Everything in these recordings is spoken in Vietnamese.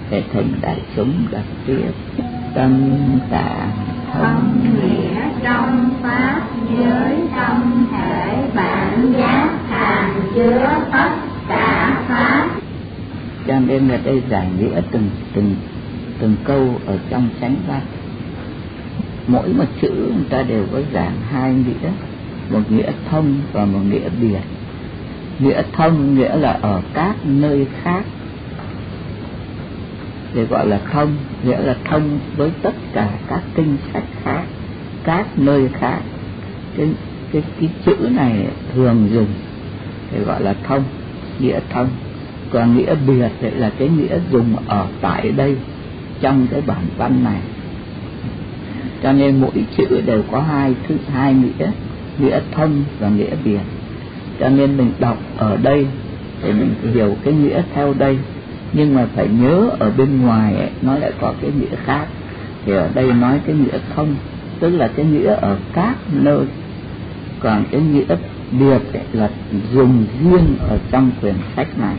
để thỉnh đại chúng đọc tiếp. Tâm tạng thông nghĩa trong pháp giới tâm thể bản giác hàm chứa tất cả pháp. Cho nên là đây giải nghĩa từng câu ở trong chánh văn. Mỗi một chữ người ta đều có giảng hai nghĩa, một nghĩa thông và một nghĩa biệt. Nghĩa thông nghĩa là ở các nơi khác thì gọi là thông, nghĩa là thông với tất cả các kinh sách khác, các nơi khác. Cái chữ này thường dùng thì gọi là thông, nghĩa thông. Còn nghĩa biệt thì là cái nghĩa dùng ở tại đây trong cái bản văn này. Cho nên mỗi chữ đều có hai nghĩa, nghĩa thông và nghĩa biệt. Cho nên mình đọc ở đây thì mình hiểu cái nghĩa theo đây, nhưng mà phải nhớ ở bên ngoài ấy, nó lại có cái nghĩa khác. Thì ở đây nói cái nghĩa thông, tức là cái nghĩa ở các nơi. Còn cái nghĩa biệt ấy là dùng riêng ở trong quyển sách này.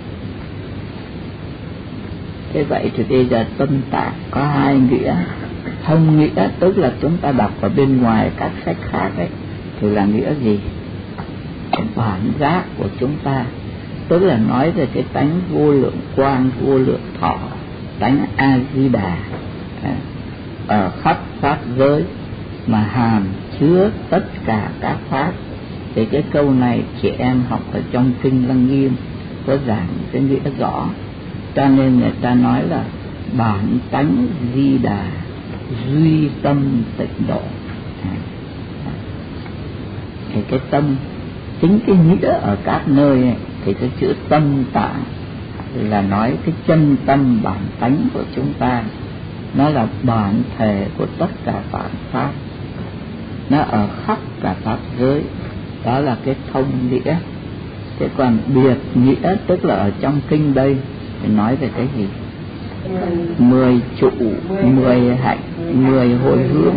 Thế vậy thì bây giờ tâm tạng có hai nghĩa. Thông nghĩa tức là chúng ta đọc ở bên ngoài các sách khác ấy, thì là nghĩa gì? Bản giác của chúng ta, tức là nói về cái tánh vô lượng quang, vô lượng thọ, tánh A Di Đà ở khắp pháp giới mà hàm chứa tất cả các pháp. Thì cái câu này chị em học ở trong kinh Lăng Nghiêm có giảng cái nghĩa rõ. Cho nên người ta nói là bản tánh Di Đà duy tâm tịnh độ. Thì cái tâm, chính cái nghĩa ở các nơi ấy, thì cái chữ tâm tạng là nói cái chân tâm bản tánh của chúng ta, nó là bản thể của tất cả vạn pháp, nó ở khắp cả pháp giới. Đó là cái thông nghĩa. Thế còn biệt nghĩa tức là ở trong kinh đây thì nói về cái gì? 10 trụ, 10 hạnh, 10 hồi hướng,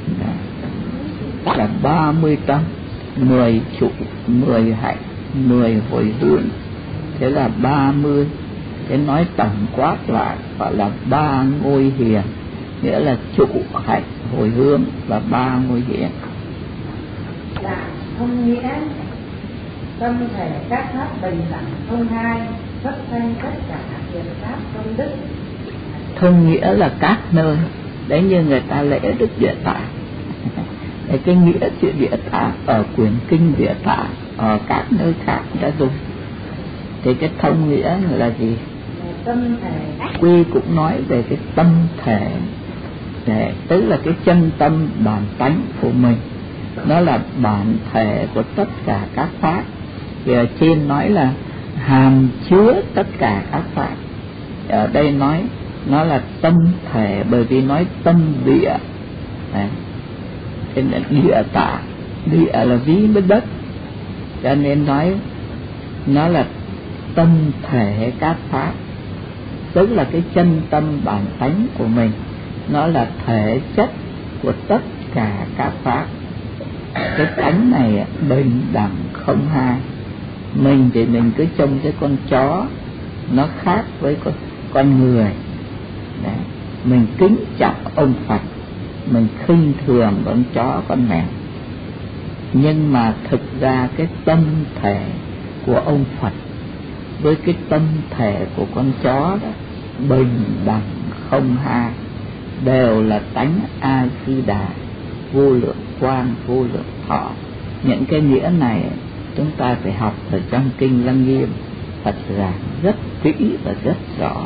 là 30 tâm. 10 trụ, 10 hạnh, 10 hồi hướng, thế là 30. Thế nói tổng quát lại gọi là 3 ngôi hiền, nghĩa là trụ, hạnh, hồi hướng và 3 ngôi hiền. Là thông nghĩa tâm thể các pháp bình đẳng không hai, xuất sanh tất cả thiện pháp công đức. Thông nghĩa là các nơi, đấy như người ta lễ Đức Địa Tạng. Cái nghĩa chữ Địa Tạng ở quyển kinh Địa Tạng ở các nơi khác đã dùng. Thì cái thông nghĩa là gì? Tâm thể. Quy cũng nói về cái tâm thể, tức là cái chân tâm bản tánh của mình, nó là bản thể của tất cả các pháp. Vì ở trên nói là hàm chứa tất cả các pháp, ở đây nói nó là tâm thể, bởi vì nói tâm địa. Thế nên địa tạng, địa là ví với đất, cho nên nói nó là tâm thể các pháp, tức là cái chân tâm bản tánh của mình, nó là thể chất của tất cả các pháp. Cái tánh này bình đẳng không hai. Mình thì mình cứ trông cái con chó nó khác với con người. Đấy. Mình kính trọng ông Phật, mình khinh thường con chó con mèo. Nhưng mà thực ra cái tâm thể của ông Phật với cái tâm thể của con chó đó bình đẳng không hai, đều là tánh A Di Đà, vô lượng quang, vô lượng thọ. Những cái nghĩa này chúng ta phải học ở trong kinh Lăng Nghiêm, Phật giảng rất kỹ và rất rõ.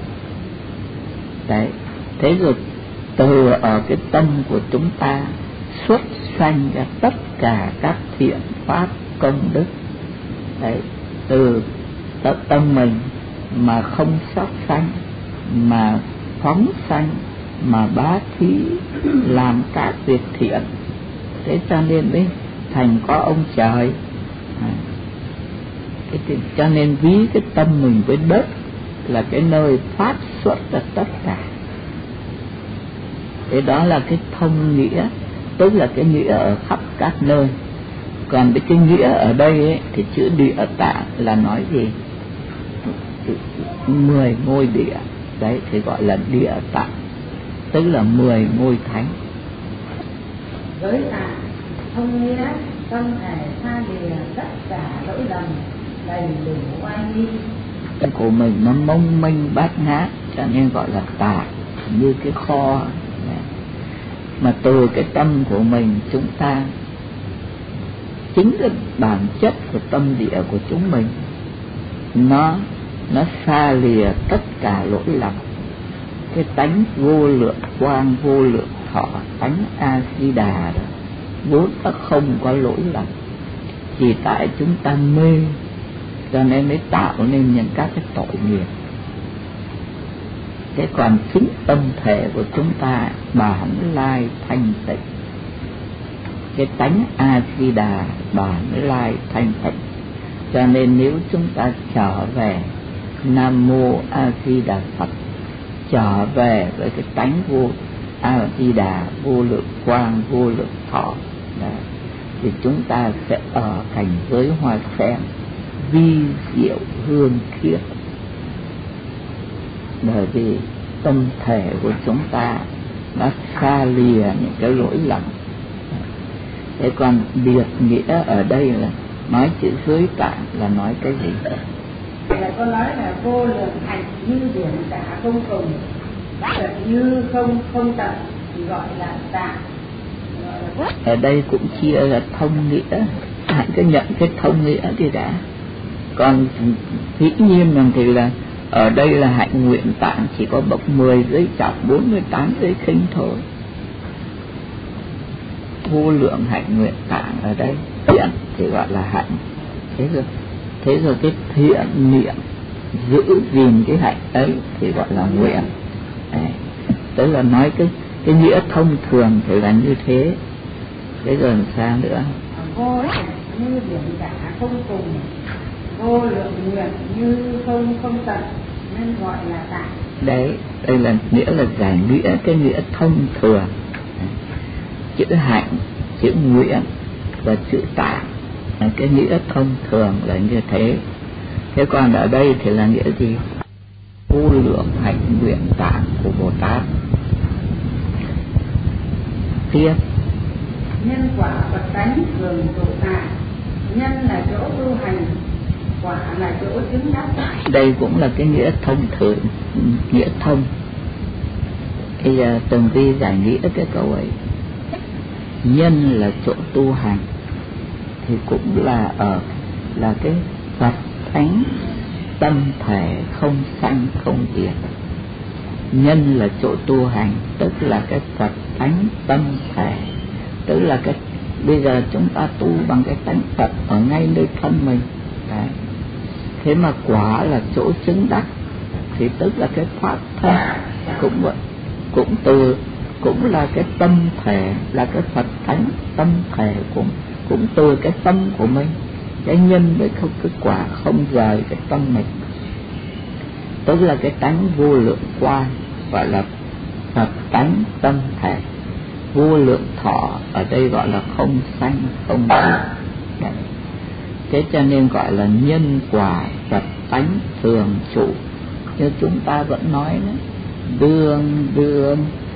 Đấy, thế rồi từ ở cái tâm của chúng ta xuất sanh ra tất cả các thiện pháp công đức. Đấy, từ tâm mình mà không sát sanh, mà phóng sanh, mà bá thí, làm các việc thiện. Thế cho nên đấy thành có ông trời. Cho nên ví cái tâm mình với đất là cái nơi phát xuất ra tất cả. Thế đó là cái thông nghĩa, tức là cái nghĩa ở khắp các nơi. Còn cái nghĩa ở đây ấy, thì chữ Địa Tạng là nói gì? 10 ngôi địa. Đấy thì gọi là địa tạng, tức là 10 ngôi thánh. Giới tạng thông nghĩa tâm thể tha lìa tất cả lỗi lầm, đầy đủ oai nghi. Tâm của mình nó mông mênh bát ngát, cho nên gọi là tạng, như cái kho. Mà từ cái tâm của mình, chúng ta chính cái bản chất của tâm địa của chúng mình, nó xa lìa tất cả lỗi lầm. Cái tánh vô lượng quang, vô lượng thọ, tánh A Di Đà đó vốn nó không có lỗi lầm, chỉ tại chúng ta mê cho nên mới tạo nên những các cái tội nghiệp. Thế còn chính tâm thể của chúng ta bản lai thanh tịnh, cái tánh A Di Đà bản lai thanh tịnh, cho nên nếu chúng ta trở về Nam Mô A Di Đà Phật, trở về với cái tánh vô A Di Đà, vô lượng quang, vô lượng thọ, thì chúng ta sẽ ở cảnh giới hoa sen vi diệu hương khiết. Bởi vì tâm thể của chúng ta nó xa lìa những cái lỗi lầm. Thế còn biệt nghĩa ở đây là nói chữ giới tạng là nói cái gì? Là có nói là vô lượng hạnh như biển cả không cùng, như không tận thì gọi là tạng. Ở đây cũng chia là thông nghĩa, hãy cứ nhận cái thông nghĩa thì đã. Còn dĩ nhiên rằng thì là ở đây là hạnh nguyện tạng chỉ có bậc 10 giới trọng, 48 giới khinh thôi. Vô lượng hạnh nguyện tạng ở đây thiện thì gọi là hạnh. Thế rồi cái thiện niệm giữ gìn cái hạnh ấy thì gọi là nguyện. Tức là nói cái nghĩa thông thường thì là như thế. Thế rồi làm sao nữa? Vô hạnh như biển cả không cùng, vô lượng nguyện như không tận nên gọi là tạng. Đấy, đây là nghĩa là giải nghĩa cái nghĩa thông thường. Chữ hạnh, chữ nguyện và chữ tạng là cái nghĩa thông thường là như thế. Thế còn ở đây thì là nghĩa gì? Vô lượng hạnh nguyện tạng của Bồ Tát. Tiếp, nhân quả Phật tánh thường trụ tại, nhân là chỗ tu hành, quả là chỗ chứng đắc. Đây cũng là cái nghĩa thông thường, nghĩa thông. Bây giờ Tường Vi giải nghĩa cái câu ấy. Nhân là chỗ tu hành thì cũng là là cái Phật tánh tâm thể không sanh không diệt. Nhân là chỗ tu hành, tức là cái Phật tánh tâm thể, tức là cái bây giờ chúng ta tu bằng cái tánh Phật ở ngay nơi thân mình. Đấy. Thế mà quả là chỗ chứng đắc thì tức là cái pháp thân cũng vậy, cũng là cái tâm thể, là cái Phật tánh tâm thể cũng từ cái tâm của mình. Cái nhân với không cái quả không rời cái tâm mình, tức là cái tánh vô lượng quang, gọi là Phật tánh tâm thể. Vô lượng thọ ở đây gọi là không sanh không diệt. Thế cho nên gọi là nhân quả Phật tánh thường trụ. Như chúng ta vẫn nói đó, đương hữu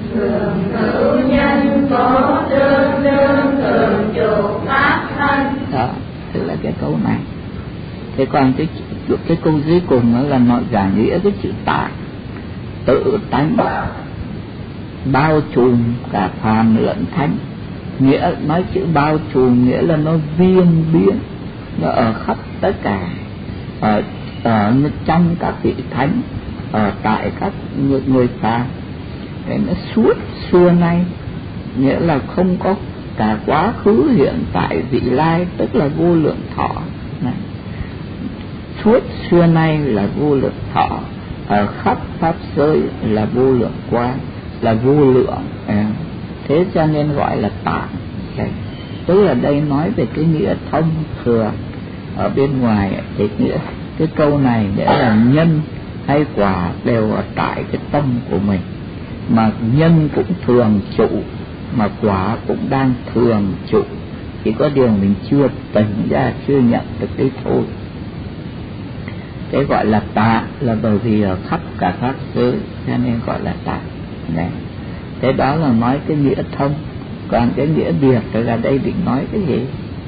nhân có đương thường trụ pháp thân. Đó, tức là cái câu này. Thế còn cái câu dưới cùng đó là nói giải nghĩa cái chữ tạng, tự tánh bao trùm cả phàm lẫn thánh. Nghĩa nói chữ bao trùm nghĩa là nó viên biến, nó ở khắp tất cả, ở trong các vị thánh, ở tại các người phàm. Cái nó suốt xưa nay, nghĩa là không có cả quá khứ hiện tại vị lai, tức là vô lượng thọ này. Suốt xưa nay là vô lượng thọ, ở khắp pháp giới là vô lượng quang, là vô lượng. Thế cho nên gọi là tạng. Tức là đây nói về cái nghĩa thông thường. Ở bên ngoài thì nghĩa cái câu này nghĩa là nhân hay quả đều ở tại cái tâm của mình, mà nhân cũng thường trụ, mà quả cũng đang thường trụ, chỉ có điều mình chưa tỉnh ra, chưa nhận được đấy thôi. Cái gọi là tạng là bởi vì ở khắp cả các giới cho nên gọi là tạng. Đấy. Thế đó là nói cái nghĩa thông. Còn cái nghĩa biệt là đây định nói cái gì?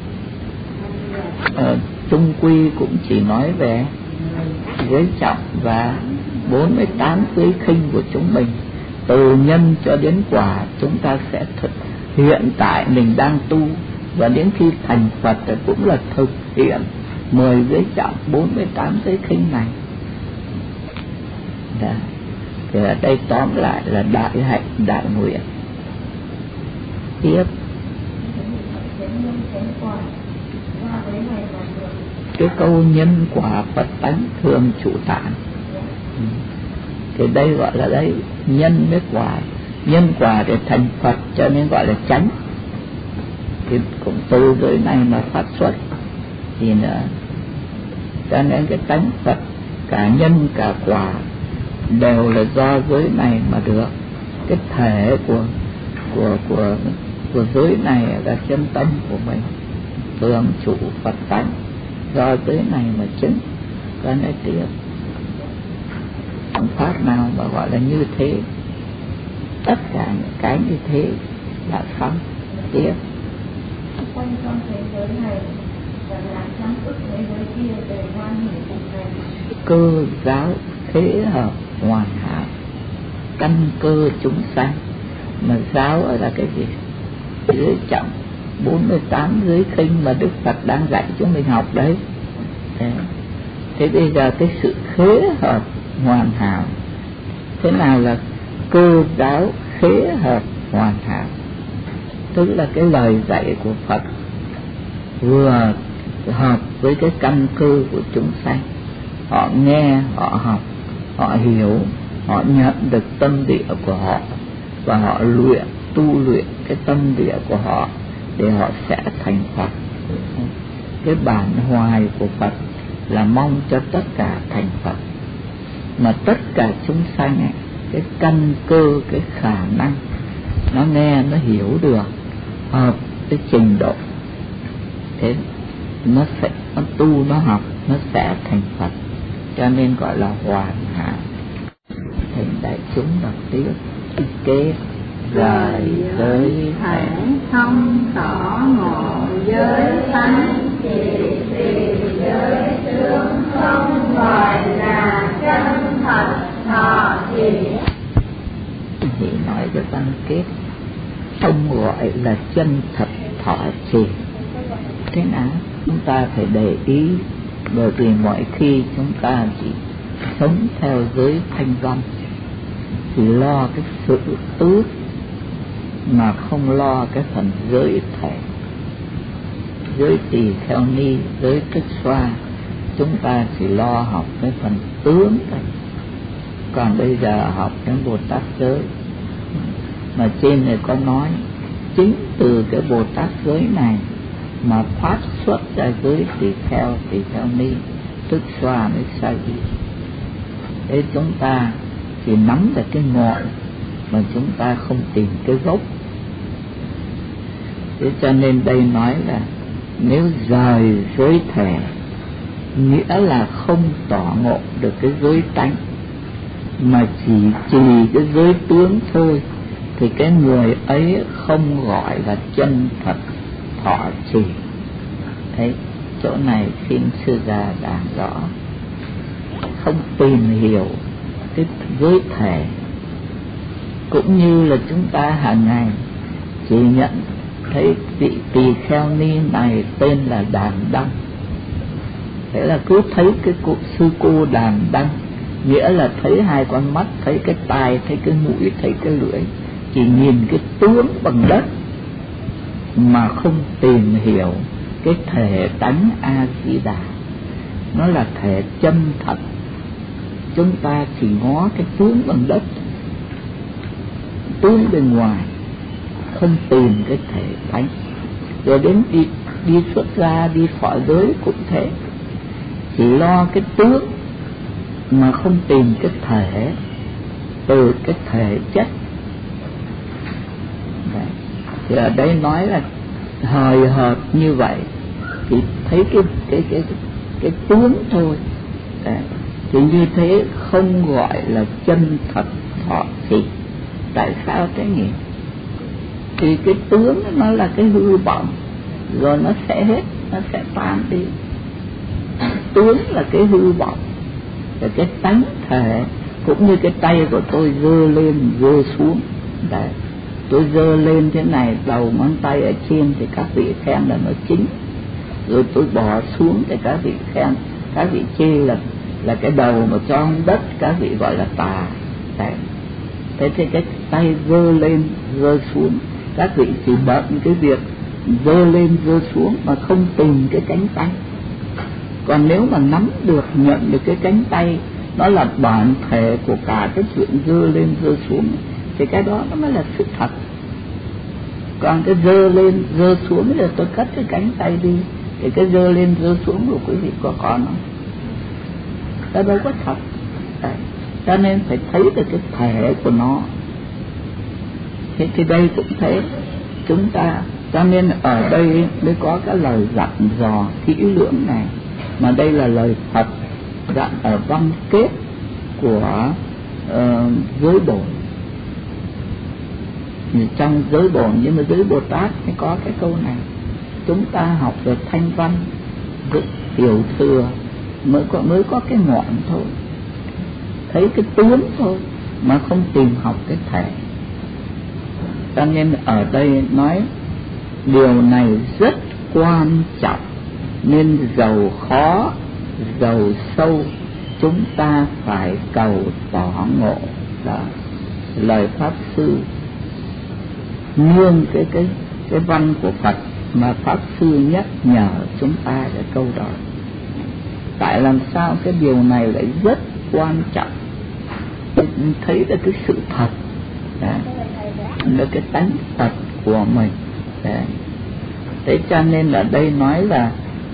Trung quy cũng chỉ nói về giới trọng và 48 giới khinh của chúng mình. Từ nhân cho đến quả chúng ta sẽ hiện tại mình đang tu, và đến khi thành Phật cũng là thực hiện 10 giới trọng 48 giới khinh này. Đó. Thì ở đây tóm lại là đại hạnh đại nguyện. Tiếp cái câu nhân quả Phật tánh thường trụ tạng, thì đây gọi là đây nhân với quả. Nhân quả để thành Phật cho nên gọi là chánh, thì cũng từ giới này mà phát xuất thì nữa. Cho nên cái tánh Phật cả nhân cả quả đều là do giới này mà được. Cái thể của giới này là chân tâm của mình, thường trụ Phật tánh, do giới này mà chứng. Còn nói tiếp không pháp nào mà gọi là như thế, tất cả những cái như thế là xong. Tiếp quanh trong thế giới này và làm trăm ức thế giới kia đều hoan hỷ cùng thành. Cơ giáo thế hợp hoàn hảo, căn cơ chúng sanh. Mà giáo là cái gì? Giới trọng 48 giới khinh mà Đức Phật đang dạy chúng mình học đấy. Thế bây giờ cái sự khế hợp hoàn hảo, thế nào là cơ giáo khế hợp hoàn hảo? Tức là cái lời dạy của Phật vừa hợp với cái căn cơ của chúng sanh. Họ nghe, họ học, họ hiểu, họ nhận được tâm địa của họ, và họ tu luyện cái tâm địa của họ để họ sẽ thành Phật. Cái bản hoài của Phật là mong cho tất cả thành Phật. Mà tất cả chúng sanh ấy, cái căn cơ, cái khả năng nó nghe, nó hiểu được, hợp cái trình độ, thế nó tu, nó học, nó sẽ thành Phật. Cho nên gọi là hoàn hảo. Thỉnh đại chúng đọc tiếp. Kế rời giới thẳng thông tỏ ngộ giới tánh, chỉ giới tướng không gọi là chân thật thọ trì. Thì nói cái văn kết không gọi là chân thật thọ trì. Thế nào? Chúng ta phải để ý, bởi vì mọi khi chúng ta chỉ sống theo giới thanh văn, chỉ lo cái sự ước mà không lo cái phần giới thể. Giới tỳ kheo ni, giới tích xoa, chúng ta chỉ lo học cái phần tướng thôi. Còn bây giờ học đến Bồ Tát giới, mà trên này có nói chính từ cái Bồ Tát giới này mà phát xuất ra giới tỳ kheo ni, tích xoa mới sa di. Thế chúng ta chỉ nắm được cái ngọn mà chúng ta không tìm cái gốc. Thế cho nên đây nói là nếu rời giới thể, nghĩa là không tỏ ngộ được cái giới tánh, mà chỉ trì cái giới tướng thôi, thì cái người ấy không gọi là chân thật thọ trì. Đấy, chỗ này xin sư già giảng rõ. Không tìm hiểu cái giới thể, cũng như là chúng ta hàng ngày chỉ nhận thấy vị tỳ kheo ni này tên là Đàn Đăng, thế là cứ thấy cái cụ sư cô Đàn Đăng, nghĩa là thấy hai con mắt, thấy cái tai, thấy cái mũi, thấy cái lưỡi, chỉ nhìn cái tướng bằng đất mà không tìm hiểu cái thể tánh A Di Đà. Nó là thể chân thật. Chúng ta chỉ ngó cái tướng bằng đất, tướng bên ngoài, không tìm cái thể tánh. Rồi đến đi xuất gia, đi thọ giới cũng thế, chỉ lo cái tướng mà không tìm cái thể, từ cái thể chất. Đấy. Thì ở đây nói là hời hợt như vậy thì thấy cái tướng thôi, Đấy. Thì như thế không gọi là chân thật thọ trì. Tại sao thế nhỉ? Thì cái tướng nó là cái hư vọng, rồi nó sẽ hết, nó sẽ tan đi. Tướng là cái hư vọng, rồi cái tánh thể cũng như cái tay của tôi giơ lên giơ xuống. Đấy, tôi giơ lên thế này, đầu ngón tay ở trên thì các vị khen là nó chính, rồi tôi bỏ xuống thì các vị khen, các vị chê là cái đầu mà cho đất, các vị gọi là tà. Đấy. Thế thì cái tay giơ lên giơ xuống, các vị chỉ bận cái việc giơ lên giơ xuống mà không tìm cái cánh tay. Còn nếu mà nắm được, nhận được cái cánh tay nó là bản thể của cả cái chuyện giơ lên giơ xuống, thì cái đó nó mới là sự thật. Còn cái giơ lên giơ xuống là tôi cất cái cánh tay đi, thì cái giơ lên giơ xuống của quý vị có còn không? Cái đâu có thật. Đấy. Cho nên phải thấy được cái thể của nó. Thế thì đây cũng thế, chúng ta, cho nên ở đây mới có cái lời dặn dò kỹ lưỡng này. Mà đây là lời Phật dặn ở văn kết của giới bổn. Trong giới bổn, nhưng mà giới Bồ Tát mới có cái câu này. Chúng ta học được thanh văn, được tiểu thừa mới có cái ngọn thôi, thấy cái tướng thôi mà không tìm học cái thể. Cho nên ở đây nói điều này rất quan trọng, nên dầu khó dầu sâu chúng ta phải cầu tỏ ngộ. Đó, lời Pháp Sư nương cái văn của Phật mà Pháp Sư nhắc nhở chúng ta cái câu đó. Tại làm sao cái điều này lại rất quan trọng, thấy được cái sự thật, được cái tánh thật của mình. Thế cho nên ở đây nói là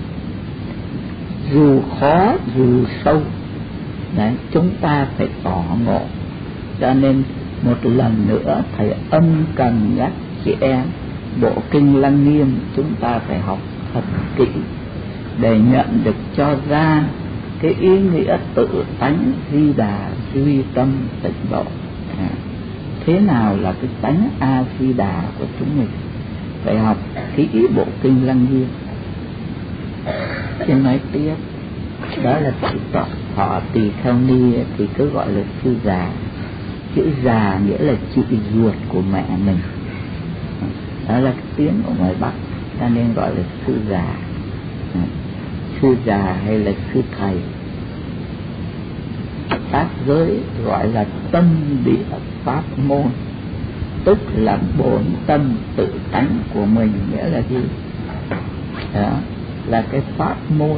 dù khó dù sâu, đấy, chúng ta phải tỏ ngộ. Cho nên một lần nữa thầy ân cần nhắc chị em, bộ kinh Lăng Nghiêm chúng ta phải học thật kỹ để nhận được cho ra cái ý nghĩa tự tánh di đà duy tâm tịnh độ. Thế nào là cái tánh A Di Đà của chúng mình? Phải học kỹ bộ kinh Lăng Nghiêm. Trên nói tiếp, đó là chữ Thọ Tỳ Kheo Ni thì cứ gọi là sư già. Chữ già nghĩa là chị ruột của mẹ mình. Đó là cái tiếng ở ngoài Bắc, ta nên gọi là sư già. Sư già hay là sư thầy. Pháp giới gọi là tâm địa pháp môn, tức là bổn tâm tự tánh của mình. Nghĩa là gì? Đó là cái pháp môn,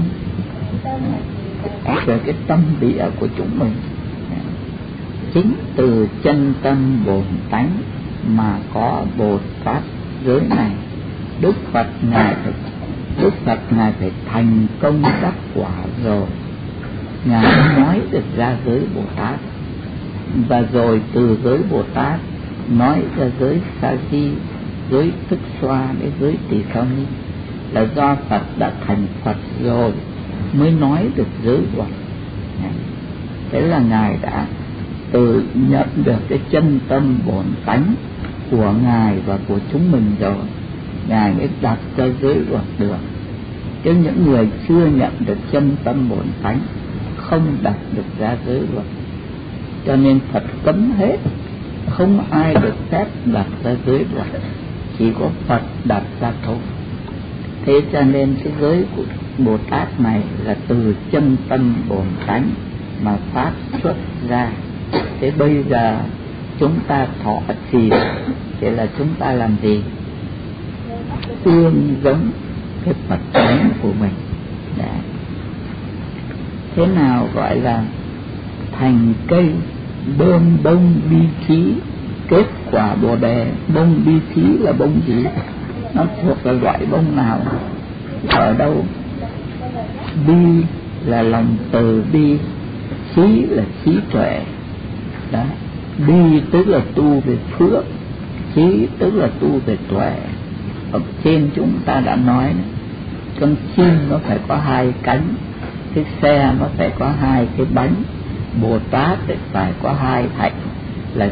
về cái tâm địa của chúng mình. Chính từ chân tâm bổn tánh mà có Bồ Tát giới này. Đức Phật ngài phải thành công đắc quả rồi, ngài nói được ra giới Bồ Tát, và rồi từ giới Bồ Tát nói ra giới Sa Di, giới Thức Xoa đến giới Tỳ Kheo Ni, là do Phật đã thành Phật rồi mới nói được giới luật. Thế là ngài đã tự nhận được cái chân tâm bổn tánh của ngài và của chúng mình rồi, ngài mới đặt ra giới luật được. Chứ những người chưa nhận được chân tâm bổn tánh không đặt được ra giới luật. Cho nên Phật cấm hết, không ai được phép đặt ra giới luật, chỉ có Phật đặt ra thôi. Thế cho nên cái giới của Bồ Tát này là từ chân tâm bổn tánh mà phát xuất ra. Thế bây giờ chúng ta thọ trì thì là chúng ta làm gì? Tương giống cái Phật tánh của mình. Đã. Thế nào gọi là thành cây bơm bông bi thí kết quả Bồ Đề? Bông bi thí là bông gì? Nó thuộc là loại bông nào? Ở đâu? Bi là lòng từ bi, trí là trí tuệ. Đó. Bi tức là tu về phước, trí tức là tu về tuệ. Ở trên chúng ta đã nói con chim nó phải có hai cánh, cái xe nó phải có hai cái bánh, Bồ Tát thì phải có hai hạnh là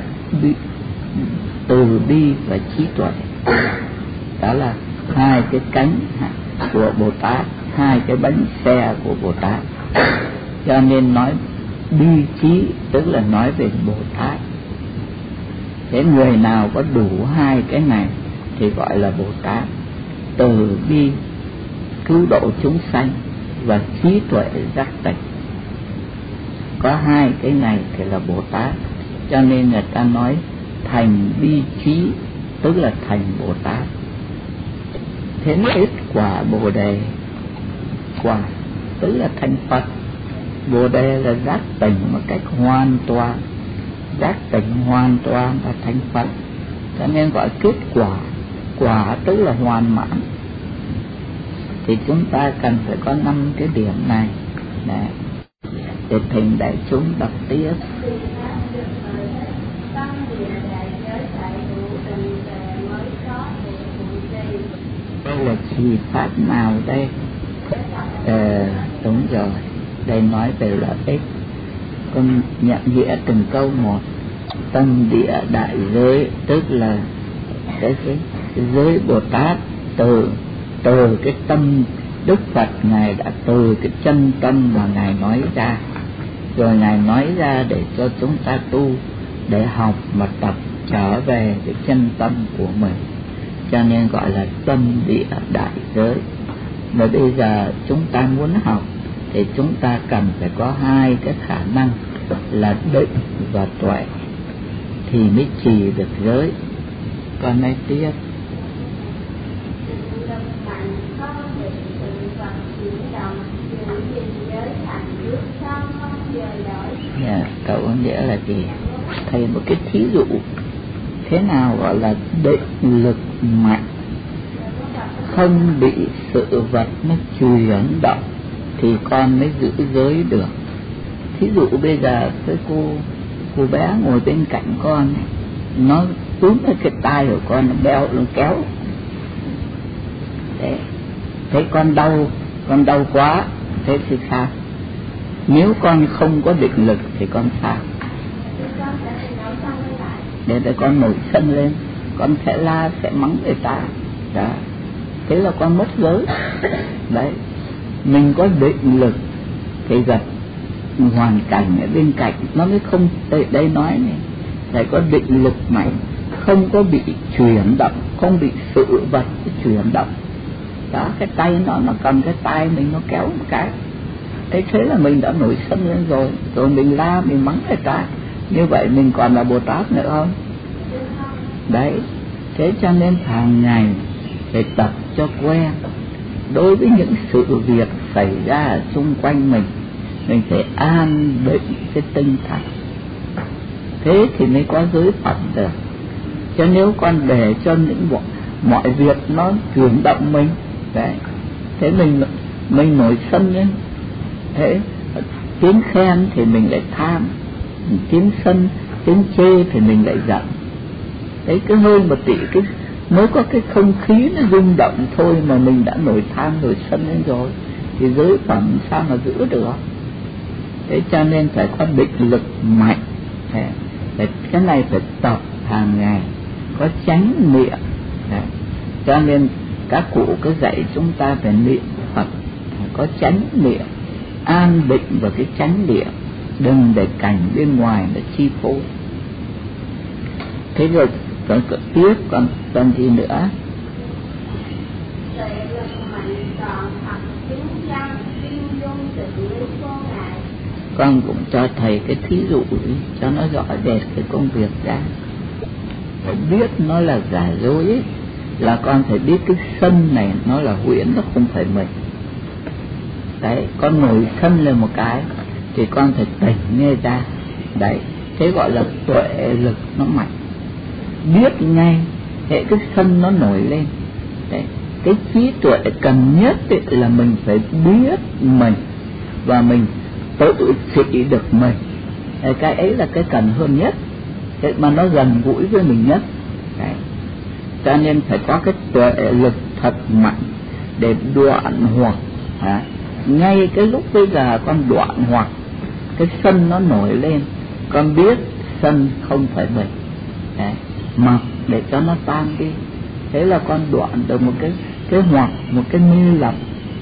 từ bi và trí tuệ. Đó là hai cái cánh của Bồ Tát, hai cái bánh xe của Bồ Tát. Cho nên nói bi trí tức là nói về Bồ Tát. Thế người nào có đủ hai cái này thì gọi là Bồ Tát. Từ bi cứu độ chúng sanh và trí tuệ giác tịch, có hai cái này thì là Bồ Tát. Cho nên người ta nói thành bi trí tức là thành Bồ Tát. Thế ít quả Bồ Đề, quả tức là thành Phật. Bồ Đề là giác tỉnh một cách hoàn toàn, giác tỉnh hoàn toàn là thành Phật. Cho nên gọi kết quả, quả tức là hoàn mãn. Thì chúng ta cần phải có 5 cái điểm này để thỉnh đại chúng đọc tiếp. Đây là trì pháp nào đây? Đúng rồi, đây nói về lợi ích. Con nhận nghĩa từng câu một. Tâm địa đại giới tức là cái giới Bồ Tát, từ cái tâm Đức Phật Ngài đã từ cái chân tâm mà Ngài nói ra, rồi Ngài nói ra để cho chúng ta tu, để học mà tập trở về cái chân tâm của mình. Cho nên gọi là tâm địa đại giới. Mà bây giờ chúng ta muốn học thì chúng ta cần phải có hai cái khả năng là định và tuệ thì mới trì được giới. Con nói tiếp. Cậu có nghĩa là gì? Thầy một cái thí dụ thế nào gọi là định lực mạnh, không bị sự vật nó chuyển động thì con mới giữ giới được. Thí dụ bây giờ cái cô bé ngồi bên cạnh con này, nó túm cái tay của con, nó béo, nó kéo. Thế con đau quá, thế thì sao? Nếu con không có định lực thì con sao? Để con nổi sân lên, con sẽ la, sẽ mắng người ta. Đó. Thế là con mất giới. Đấy. Mình có định lực thì gặp hoàn cảnh ở bên cạnh nó mới không. Đây nói này, phải có định lực mạnh, không có bị chuyển động, không bị sự vật chuyển động. Đó, cái tay nó cầm cái tay mình, nó kéo một cái. Thế là mình đã nổi sân lên rồi. Rồi mình la, mình mắng người ta. Như vậy mình còn là Bồ Tát nữa không? Đấy. Thế cho nên hàng ngày phải tập cho quen. Đối với những sự việc xảy ra ở xung quanh mình phải an định cái tinh thần. Thế thì mới có giới phẩm được. Chứ nếu con để cho những mọi việc nó chuyển động mình, đấy, thế mình nổi sân lên. Thế tiếng khen thì mình lại tham, tiếng sân, tiếng chê thì mình lại giận. Đấy, cứ hơn một tỷ cái mới có cái không khí nó rung động thôi mà mình đã nổi tham nổi sân lên rồi, thì giới phẩm sao mà giữ được? Thế cho nên phải có định lực mạnh. Cái này phải tập hàng ngày, có chánh niệm. Cho nên các cụ cứ dạy chúng ta phải niệm Phật, có chánh niệm, an định vào cái chánh niệm, đừng để cảnh bên ngoài nó chi phối. Thế rồi còn tiếp còn gì nữa? Con cũng cho thầy cái thí dụ đi, cho nó rõ rệt cái công việc ra. Phải biết nó là giả dối ấy, là con phải biết cái sân này nó là huyễn, nó không phải mình. Đấy, con nổi sân lên một cái thì con phải tỉnh nghe ra. Đấy, thế gọi là tuệ lực nó mạnh. Biết ngay hệ cái sân nó nổi lên. Đấy, cái trí tuệ cần nhất là mình phải biết mình và mình tự trị được mình. Đấy, cái ấy là cái cần hơn nhất, cái mà nó gần gũi với mình nhất. Đấy. Cho nên phải có cái tuệ lực thật mạnh để đoạn hoặc ngay cái lúc bây giờ con đoạn hoặc cái sân nó nổi lên, con biết sân không phải mình, mặc để cho nó tan đi. Thế là con đoạn được một cái hoặc, một cái mê lầm.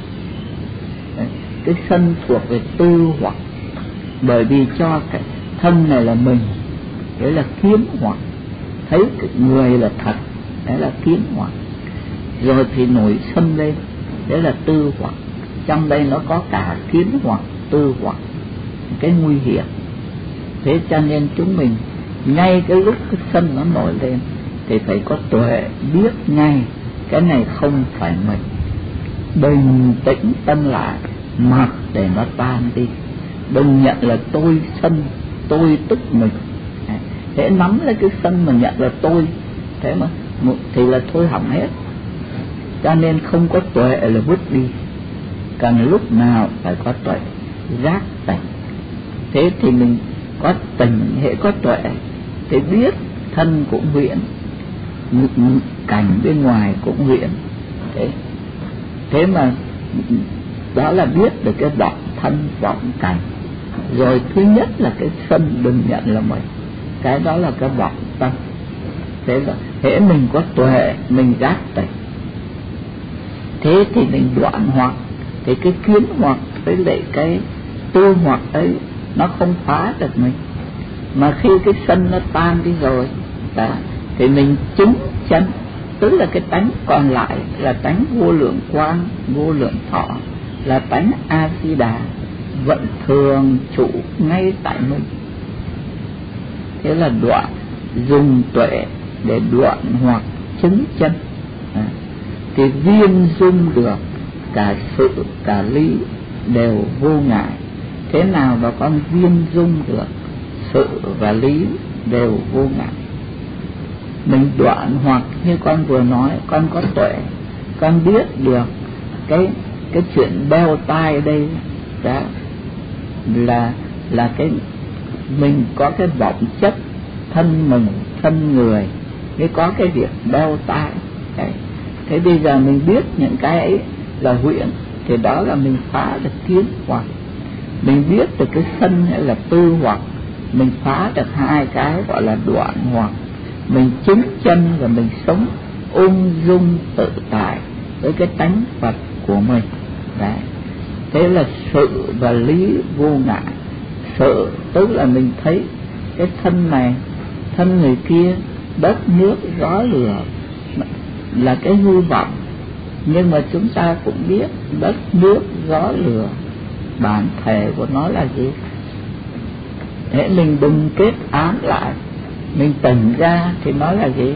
Cái sân thuộc về tư hoặc, bởi vì cho cái thân này là mình, đấy là kiến hoặc. Thấy cái người là thật, đấy là kiến hoặc. Rồi thì nổi sân lên, đấy là tư hoặc. Trong đây nó có cả kiến hoặc, tư hoặc, cái nguy hiểm. Thế cho nên chúng mình ngay cái lúc cái sân nó nổi lên thì phải có tuệ, biết ngay cái này không phải mình, bình tĩnh tâm lại, mặc để nó tan đi. Đừng nhận là tôi sân, tôi tức mình. Thế nắm lấy cái sân mà nhận là tôi, thế mà thì là thôi hỏng hết. Cho nên không có tuệ là vứt đi, cần lúc nào phải có tuệ, giác tỉnh. Thế thì mình có tỉnh, hệ có tuệ thì biết thân cũng huyễn, cảnh bên ngoài cũng huyễn. Thế mà đó là biết được cái vọng thân, vọng cảnh. Rồi thứ nhất là cái sân đừng nhận là mình, cái đó là cái vọng tâm. Thế là hễ mình có tuệ, mình giác tỉnh. Thế thì mình đoạn hoặc, thì cái kiến hoặc với lại cái tư hoặc ấy nó không phá được mình. Mà khi cái sân nó tan đi rồi thì mình chứng chân, tức là cái tánh còn lại là tánh vô lượng quang, vô lượng thọ, là tánh A-di-đà vẫn thường trụ ngay tại mình. Thế là đoạn, dùng tuệ để đoạn hoặc chứng chân. Thì viên dung được cả sự cả lý đều vô ngại. Thế nào mà con viên dung được sự và lý đều vô ngại? Mình đoạn hoặc như con vừa nói, con có tuệ, con biết được cái chuyện đeo tai đây đó là cái mình có cái vọng chất thân mình, thân người, mới có cái việc đeo tai. Thế bây giờ mình biết những cái ấy là huyễn, thì đó là mình phá được kiến hoặc. Mình biết được cái sân hay là tư hoặc, mình phá được hai cái gọi là đoạn hoặc. Mình chứng chân và mình sống ung dung tự tại với cái tánh Phật của mình. Đấy. Thế là sự và lý vô ngại. Sự tức là mình thấy cái thân này, thân người kia, đất nước gió lửa là cái hư vọng. Nhưng mà chúng ta cũng biết đất nước gió lửa bản thể của nó là gì. Thế mình đừng kết án lại, mình tỉnh ra thì nó là gì?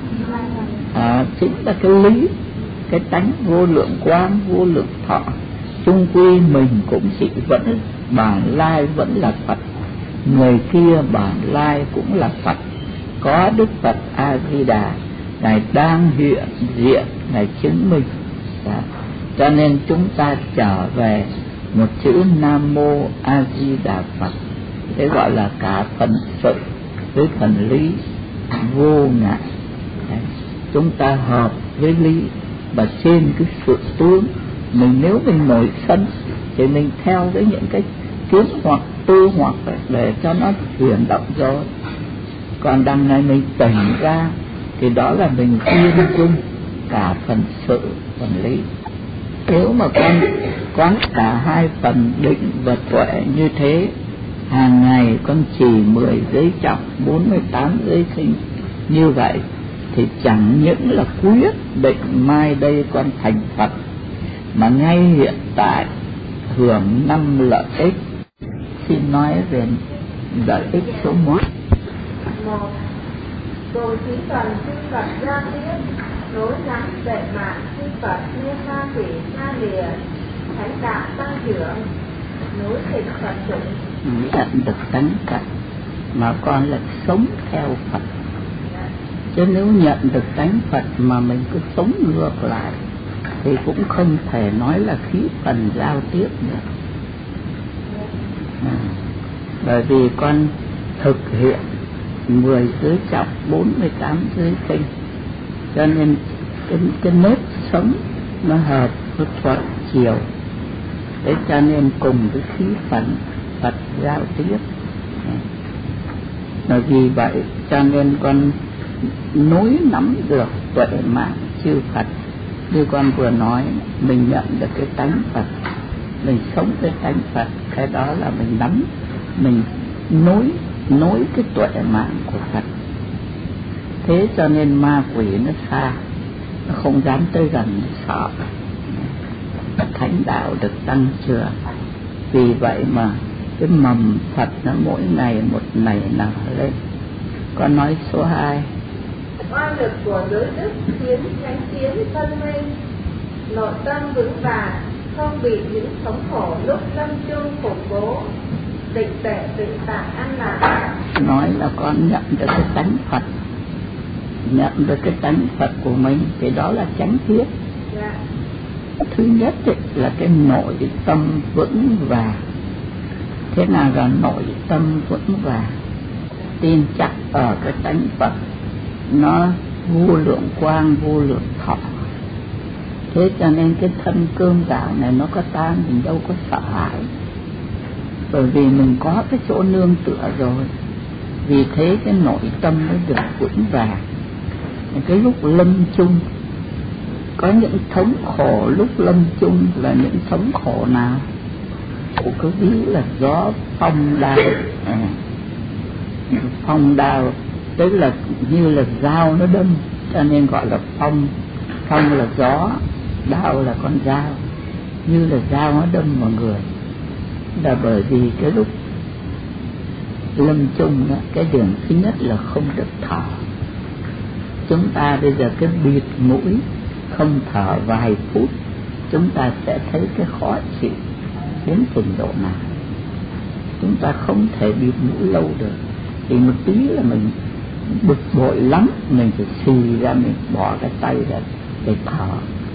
Chính là cái lý, cái tánh vô lượng quang, vô lượng thọ. Chung quy mình cũng chỉ vẫn bản lai vẫn là Phật, người kia bản lai cũng là Phật. Có Đức Phật A Di Đà, Ngài đang hiện diện, Ngài chứng minh. Cho nên chúng ta trở về một chữ Nam Mô A Di Đà Phật. Thế gọi là cả phần sự với phần lý vô ngại. Chúng ta hợp với lý, và trên cái sự tướng mình, nếu mình nổi sân thì mình theo với những cái kiến hoặc tư hoặc để cho nó chuyển động rồi. Còn đằng này mình tỉnh ra thì đó là mình viên dung cả phần sự, phần lý. Nếu mà con quán cả hai phần định và tuệ như thế, hàng ngày con trì 10 giới trọng, 48 giới khinh như vậy, thì chẳng những là quyết định mai đây con thành Phật, mà ngay hiện tại hưởng 5 lợi ích. Xin nói về lợi ích số 1. 1. Rồi chỉ cần sinh Phật giao tiếp, nối ngắn bệ mạng sinh Phật nên xa quỷ xa lìa, thánh đạo tăng trưởng, nối thịnh Phật chủng. Nhận được tánh Phật mà con lại sống theo Phật. Chứ nếu nhận được tánh Phật mà mình cứ sống ngược lại thì cũng không thể nói là khí phần giao tiếp được. Bởi vì con thực hiện 10 giới trọng, 48 giới kinh, cho nên cái nếp sống nó hợp với thuận chiều. Thế cho nên cùng cái khí phận Phật giao tiếp. Là vì vậy cho nên con nối nắm được tuệ mạng chư Phật. Như con vừa nói, mình nhận được cái tánh Phật, mình sống cái tánh Phật, cái đó là mình nắm, mình nối cái tuệ mạng của Phật. Thế cho nên ma quỷ nó xa, nó không dám tới gần, nó sợ. Thánh đạo được tăng trưởng. Vì vậy mà cái mầm Phật nó mỗi ngày một nảy nở lên. Con nói số 2. Oai lực của giới đức khiến thánh tiến phân minh, nội tâm vững vàng, không bị những thống khổ lúc lâm chung khủng bố, tịch tệ tịnh tại an lạc. Nói là con nhận được cái tánh Phật, nhận được cái tánh Phật của mình, thì đó là chánh thiết. Thứ nhất là cái nội tâm vững vàng. Thế nào là nội tâm vững vàng? Tin chắc ở cái tánh Phật, nó vô lượng quang, vô lượng thọ. Thế cho nên cái thân cương đạo này nó có tan, mình đâu có sợ hãi, bởi vì mình có cái chỗ nương tựa rồi. Vì thế cái nội tâm nó được vững vàng. Cái lúc lâm chung, có những thống khổ lúc lâm chung là những thống khổ nào? Khổ cứ ví là gió phong đao. Phong đao tức là như là dao nó đâm, cho nên gọi là phong. Phong là gió, đao là con dao, như là dao nó đâm vào người. Là bởi vì cái lúc lâm chung đó, cái điểm thứ nhất là không được thở. Chúng ta bây giờ cái bịt mũi không thở vài phút, chúng ta sẽ thấy cái khó chịu đến trình độ nào. Chúng ta không thể bịt mũi lâu được, thì một tí là mình bực bội lắm, mình phải xì ra, mình bỏ cái tay ra để thở.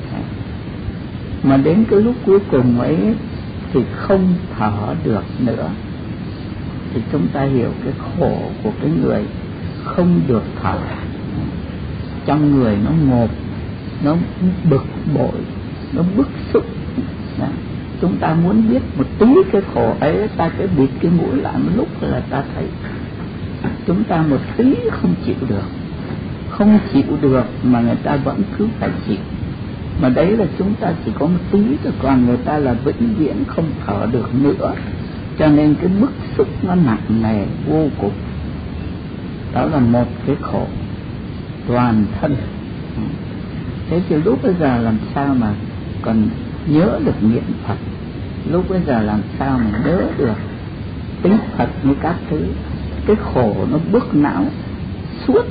Mà đến cái lúc cuối cùng ấy thì không thở được nữa, thì chúng ta hiểu cái khổ của cái người không được thở. Trong người nó ngộp, nó bực bội, nó bức xúc. Chúng ta muốn biết một tí cái khổ ấy, ta phải bịt cái mũi lại một lúc là ta thấy. Chúng ta một tí không chịu được, không chịu được mà người ta vẫn cứ phải chịu. Mà đấy là chúng ta chỉ có một tí thôi, còn người ta là vĩnh viễn không thở được nữa. Cho nên cái bức xúc nó nặng nề vô cùng. Đó là một cái khổ toàn thân. Thế thì lúc bây giờ làm sao mà còn nhớ được niệm Phật? Lúc bây giờ làm sao mà nhớ được tính Phật như các thứ? Cái khổ nó bức não suốt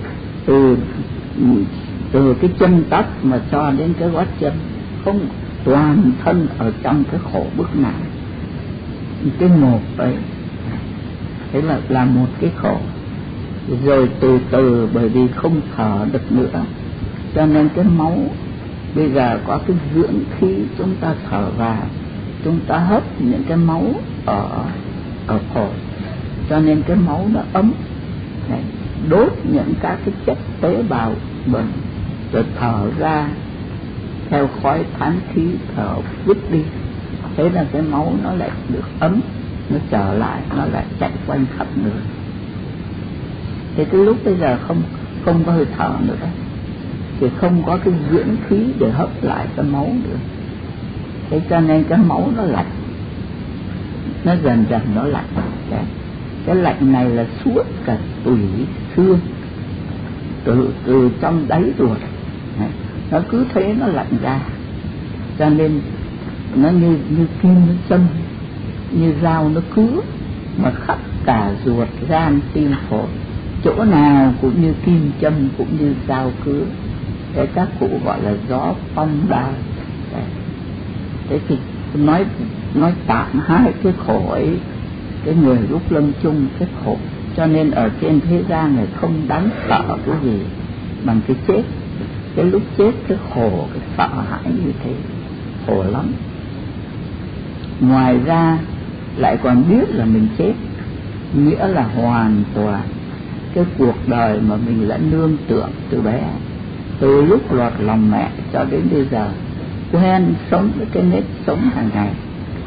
từ cái chân tóc mà cho đến cái gót chân, không, toàn thân ở trong cái khổ bức não. Cái một ấy, thế là một cái khổ. Rồi từ từ bởi vì không thở được nữa, cho nên cái máu bây giờ có cái dưỡng khí, chúng ta thở vào, chúng ta hấp những cái máu ở phổi, cho nên cái máu nó ấm này, đốt những các cái chất tế bào bẩn, rồi thở ra theo khói tán khí, thở vứt đi. Thế là cái máu nó lại được ấm, nó trở lại, nó lại chạy quanh khắp người. Thì cái lúc bây giờ không có hơi thở nữa, thì không có cái dưỡng khí để hấp lại cái máu nữa. Thế cho nên cái máu nó lạnh, nó dần dần nó lạnh. Cái lạnh này là suốt cả tủy xương, từ trong đáy ruột, nó cứ thế nó lạnh ra. Cho nên nó như kim nó châm, như dao nó cứa, mà khắp cả ruột, gan, tim, phổi, chỗ nào cũng như kim châm, cũng như dao cứa. Thế các cụ gọi là gió phong đao. Thế thì nói tạm hai cái khổ ấy, cái người lúc lâm chung cái khổ. Cho nên ở trên thế gian này không đáng sợ cái gì bằng cái chết. Cái lúc chết cái khổ, cái sợ hãi như thế, khổ lắm. Ngoài ra lại còn biết là mình chết, nghĩa là hoàn toàn cái cuộc đời mà mình đã nương tựa từ bé, từ lúc lọt lòng mẹ cho đến bây giờ, quen sống với cái nếp sống hàng ngày,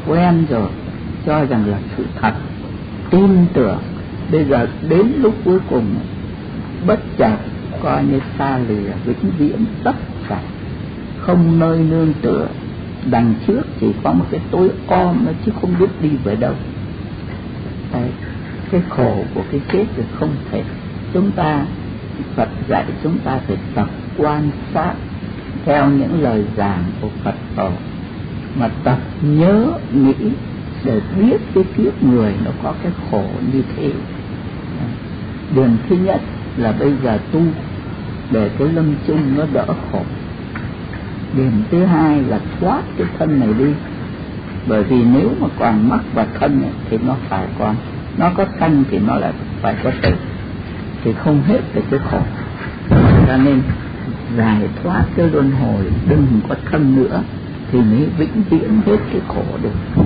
quen rồi, cho rằng là sự thật, tin tưởng. Bây giờ đến lúc cuối cùng bất chợt coi như xa lìa vĩnh viễn tất cả, không nơi nương tựa, đằng trước chỉ có một cái tối om nó chứ không biết đi về đâu. Đấy, cái khổ của cái chết thì không thể. Chúng ta, Phật dạy chúng ta phải tập quan sát theo những lời giảng của Phật tổ, mà tập nhớ nghĩ để biết cái kiếp người nó có cái khổ như thế. Điểm thứ nhất là bây giờ tu để cái lâm chung nó đỡ khổ. Điểm thứ hai là thoát cái thân này đi, bởi vì nếu mà còn mắc vào thân này, thì nó phải còn, nó có sanh thì nó lại phải có tử, thì không hết được cái khổ. Cho nên giải thoát cái luân hồi, đừng có thân nữa, thì mới vĩnh viễn hết cái khổ được.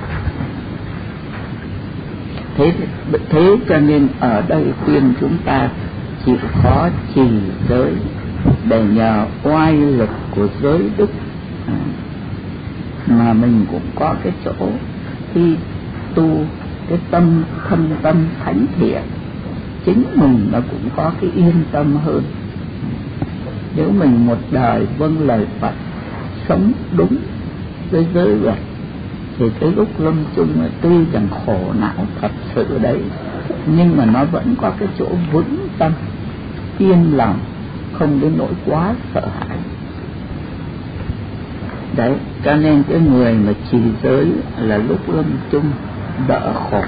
Thế cho nên ở đây khuyên chúng ta chịu khó trì giới, để nhờ oai lực của giới đức mà mình cũng có cái chỗ khi tu cái thân tâm thánh thiện, chính mình nó cũng có cái yên tâm hơn. Nếu mình một đời vâng lời Phật, sống đúng với giới luật, thì tới lúc lâm chung tuy rằng khổ não thật sự đấy, nhưng mà nó vẫn có cái chỗ vững tâm, yên lòng, không đến nỗi quá sợ hãi. Đấy, cho nên cái người mà trì giới là lúc lâm chung đỡ khổ.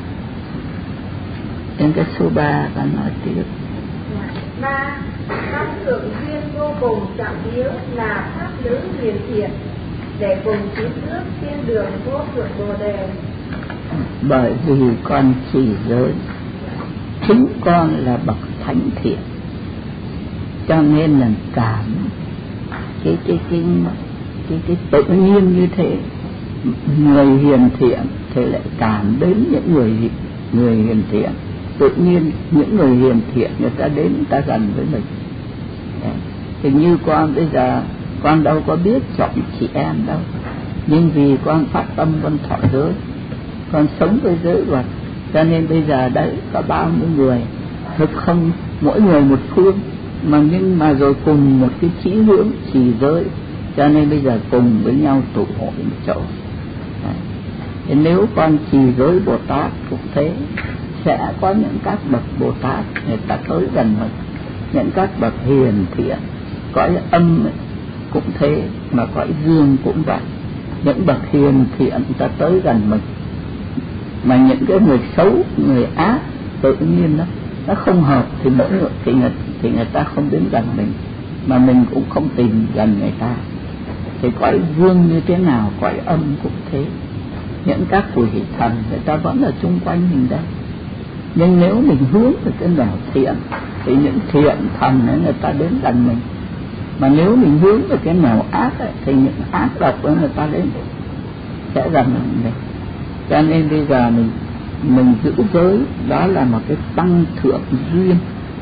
Đến cái số 3 ta nói tiếp. 3. Tâm thượng duyên vô cùng trọng yếu là pháp lữ hiền thiện, để cùng tiến bước trên đường vô thượng Bồ Đề. Bởi vì con trì giới, chính con là bậc thánh thiện, cho nên là cảm cái tự nhiên như thế. Người hiền thiện thì lại cảm đến những người hiền thiện, tự nhiên những người hiền thiện người ta đến, người ta gần với mình. Thì như con bây giờ, con đâu có biết chọn chị em đâu, nhưng vì con phát tâm con thọ giới, con sống với giới luật, cho nên bây giờ đấy có bao nhiêu người, thực không mỗi người một phương, nhưng mà rồi cùng một cái chí hướng trì giới, cho nên bây giờ cùng với nhau tụ hội một chỗ. Thì nếu con trì giới Bồ Tát cũng thế, sẽ có những các bậc Bồ Tát người ta tới gần mình, những các bậc hiền thiện, cõi âm cũng thế, mà cõi dương cũng vậy. Những bậc hiền thiện người ta tới gần mình, mà những cái người xấu, người ác tự nhiên nó không hợp thì người ta không đến gần mình, mà mình cũng không tìm gần người ta. Thì cõi dương như thế nào, cõi âm cũng thế. Những các quỷ thần người ta vẫn ở chung quanh mình đây, nhưng nếu mình hướng về cái nào thiện thì những thiện thần ấy người ta đến gần mình, mà nếu mình hướng về cái nào ác ấy, thì những ác độc ấy người ta đến sẽ gần mình. Cho nên bây giờ mình giữ giới, đó là một cái tăng thượng duyên.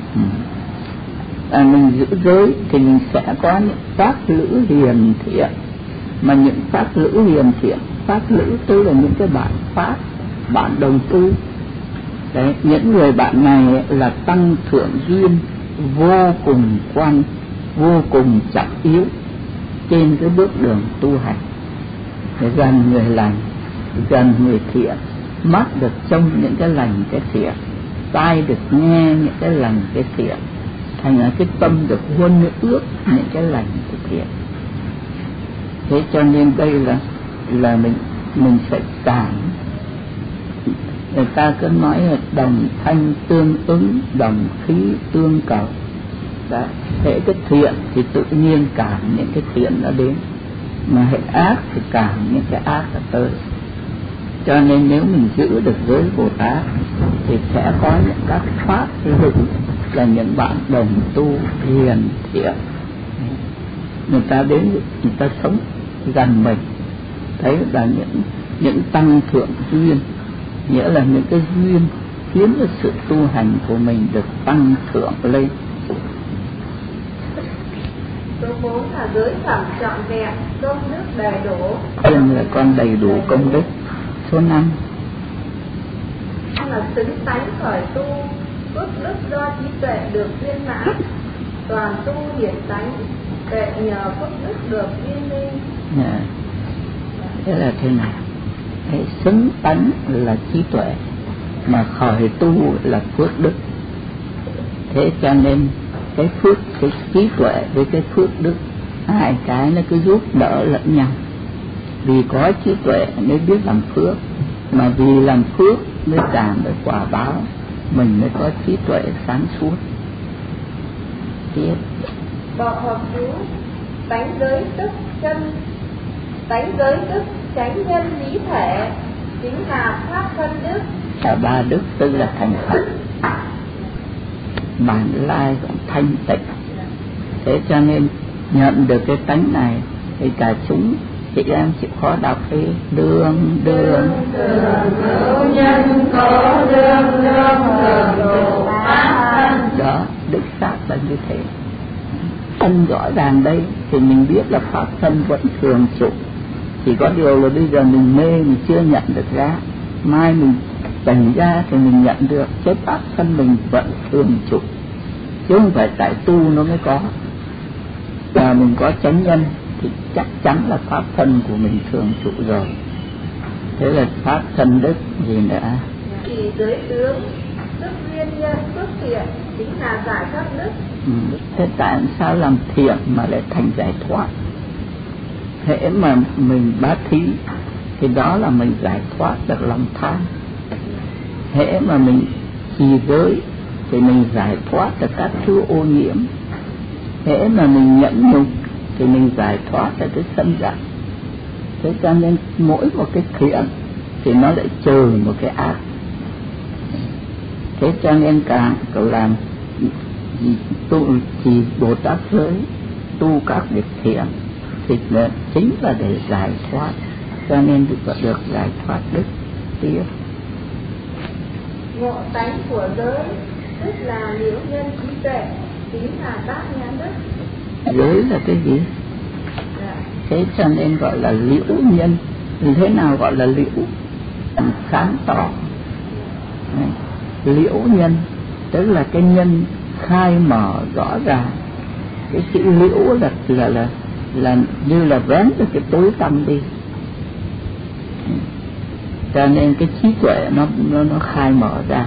Mình giữ giới thì mình sẽ có những pháp lữ hiền thiện, mà những pháp lữ hiền thiện, pháp lữ tức là những cái bạn pháp, bạn đồng tu. Đấy, những người bạn này là tăng thượng duyên vô cùng trọng yếu trên cái bước đường tu hành. Để gần người lành, gần người thiện, mắt được trông những cái lành cái thiện, tai được nghe những cái lành cái thiện, thành ra cái tâm được huân ước những cái lành cái thiện. Thế cho nên đây là mình phải cảm. Người ta cứ nói là đồng thanh tương ứng, đồng khí tương cầu. Hệ cái thiện thì tự nhiên cảm những cái thiện nó đến, mà hệ ác thì cảm những cái ác nó tới. Cho nên nếu mình giữ được giới Bồ Tát thì sẽ có những các pháp lữ là những bạn đồng tu hiền thiện, người ta đến, người ta sống gần mình. Thấy là những tăng thượng duyên, nghĩa là những cái duyên khiến cho sự tu hành của mình được tăng thượng lên. Số 4 là giới phẩm trọn vẹn, công đức đầy đủ. Tiên là con đầy đủ công đức. Số 5 là xứng tánh khởi tu, phước đức do trí tuệ được viên mãn, toàn tu hiển tánh, tuệ nhờ phước đức được viên minh. Thế là thế nào? Thế xứng tánh là trí tuệ, mà khởi tu là phước đức. Thế cho nên cái phước, cái trí tuệ với cái phước đức, hai cái nó cứ giúp đỡ lẫn nhau. Vì có trí tuệ mới biết làm phước, mà vì làm phước mới cảm được quả báo, mình mới có trí tuệ sáng suốt. Tiếp Bọ hợp chú tánh giới tức chân, tánh giới tức chánh nhân lý thể, chính là pháp thân đức. Cả ba đức tức là thành Phật, bản lai cũng thanh tịnh. Thế cho nên nhận được cái tánh này thì cả chúng chị em chịu khó đọc cái đường nhân có đường đó, đức xác là như thế. Thân rõ ràng đây thì mình biết là pháp thân vẫn thường trụ, chỉ có điều là bây giờ mình mê, mình chưa nhận được ra, mai mình tỉnh ra thì mình nhận được cái pháp thân mình vẫn thường trụ, chứ không phải tại tu nó mới có. Và mình có chánh nhân thì chắc chắn là pháp thân của mình thường trụ rồi. Thế là pháp thân đức gì nữa? Chỉ giới tướng, đức viên nhân, phước thiện, chính là giải thoát đức. Thế tại sao làm thiện mà lại thành giải thoát? Hễ mà mình bá thí thì đó là mình giải thoát được lòng tham. Hễ mà mình trì giới thì mình giải thoát được các thứ ô nhiễm. Hễ mà mình nhẫn nhục thì mình giải thoát được cái sân giận. Thế cho nên mỗi một cái thiện thì nó lại trừ một cái ác. Thế cho nên càng cậu làm tu trì Bồ Tát giới, tu các việc thiện thì chính là để giải thoát, cho nên được giải thoát đức. Tiếp ngộ tánh của giới, tức là liễu nhân trí tuệ, chính là bát nhãn đức. Giới là cái gì? Thế cho nên gọi là liễu nhân. Thế nào gọi là liễu? Sáng tỏ. Liễu nhân tức là cái nhân khai mở rõ ràng. Cái chữ liễu là như là vén cho cái tối tăm đi. Cho nên cái trí tuệ nó khai mở ra.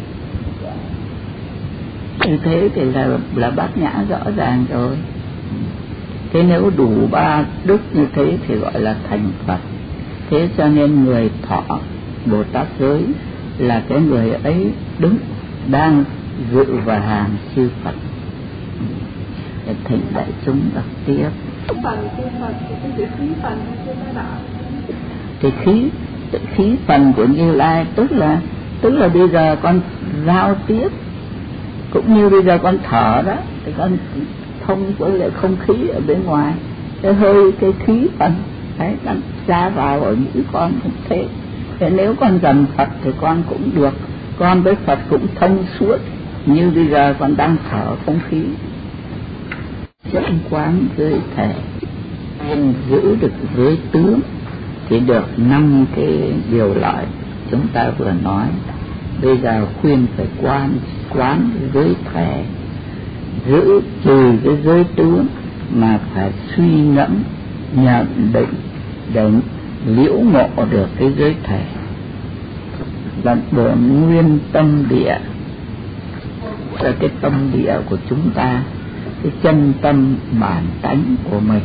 Như thế thì là bát nhã rõ ràng rồi. Thế nếu đủ ba đức như thế thì gọi là thành Phật. Thế cho nên người thọ Bồ Tát giới là cái người ấy đang dự vào hàng chư Phật. Để thỉnh đại chúng đọc tiếp. Phần chư Phật thì cái chữ khí phần chưa nói rõ. Thì khí phần của Như Lai tức là bây giờ con giao tiếp, cũng như bây giờ con thở đó, thì con thông với lại không khí ở bên ngoài, cái hơi, cái khí phần đấy nó ra vào ở những con cũng thế. Thế nếu con gần Phật thì con cũng được, con với Phật cũng thông suốt, như bây giờ con đang thở không khí. Dẫn quán giới thể, nhưng giữ được giới tướng thì được 5 cái điều lợi chúng ta vừa nói. Bây giờ khuyên phải quán giới thể, giữ trừ cái giới tướng mà phải suy ngẫm nhận định để liễu ngộ được cái giới thể. Là bổn nguyên tâm địa, là cái tâm địa của chúng ta, cái chân tâm bản tánh của mình.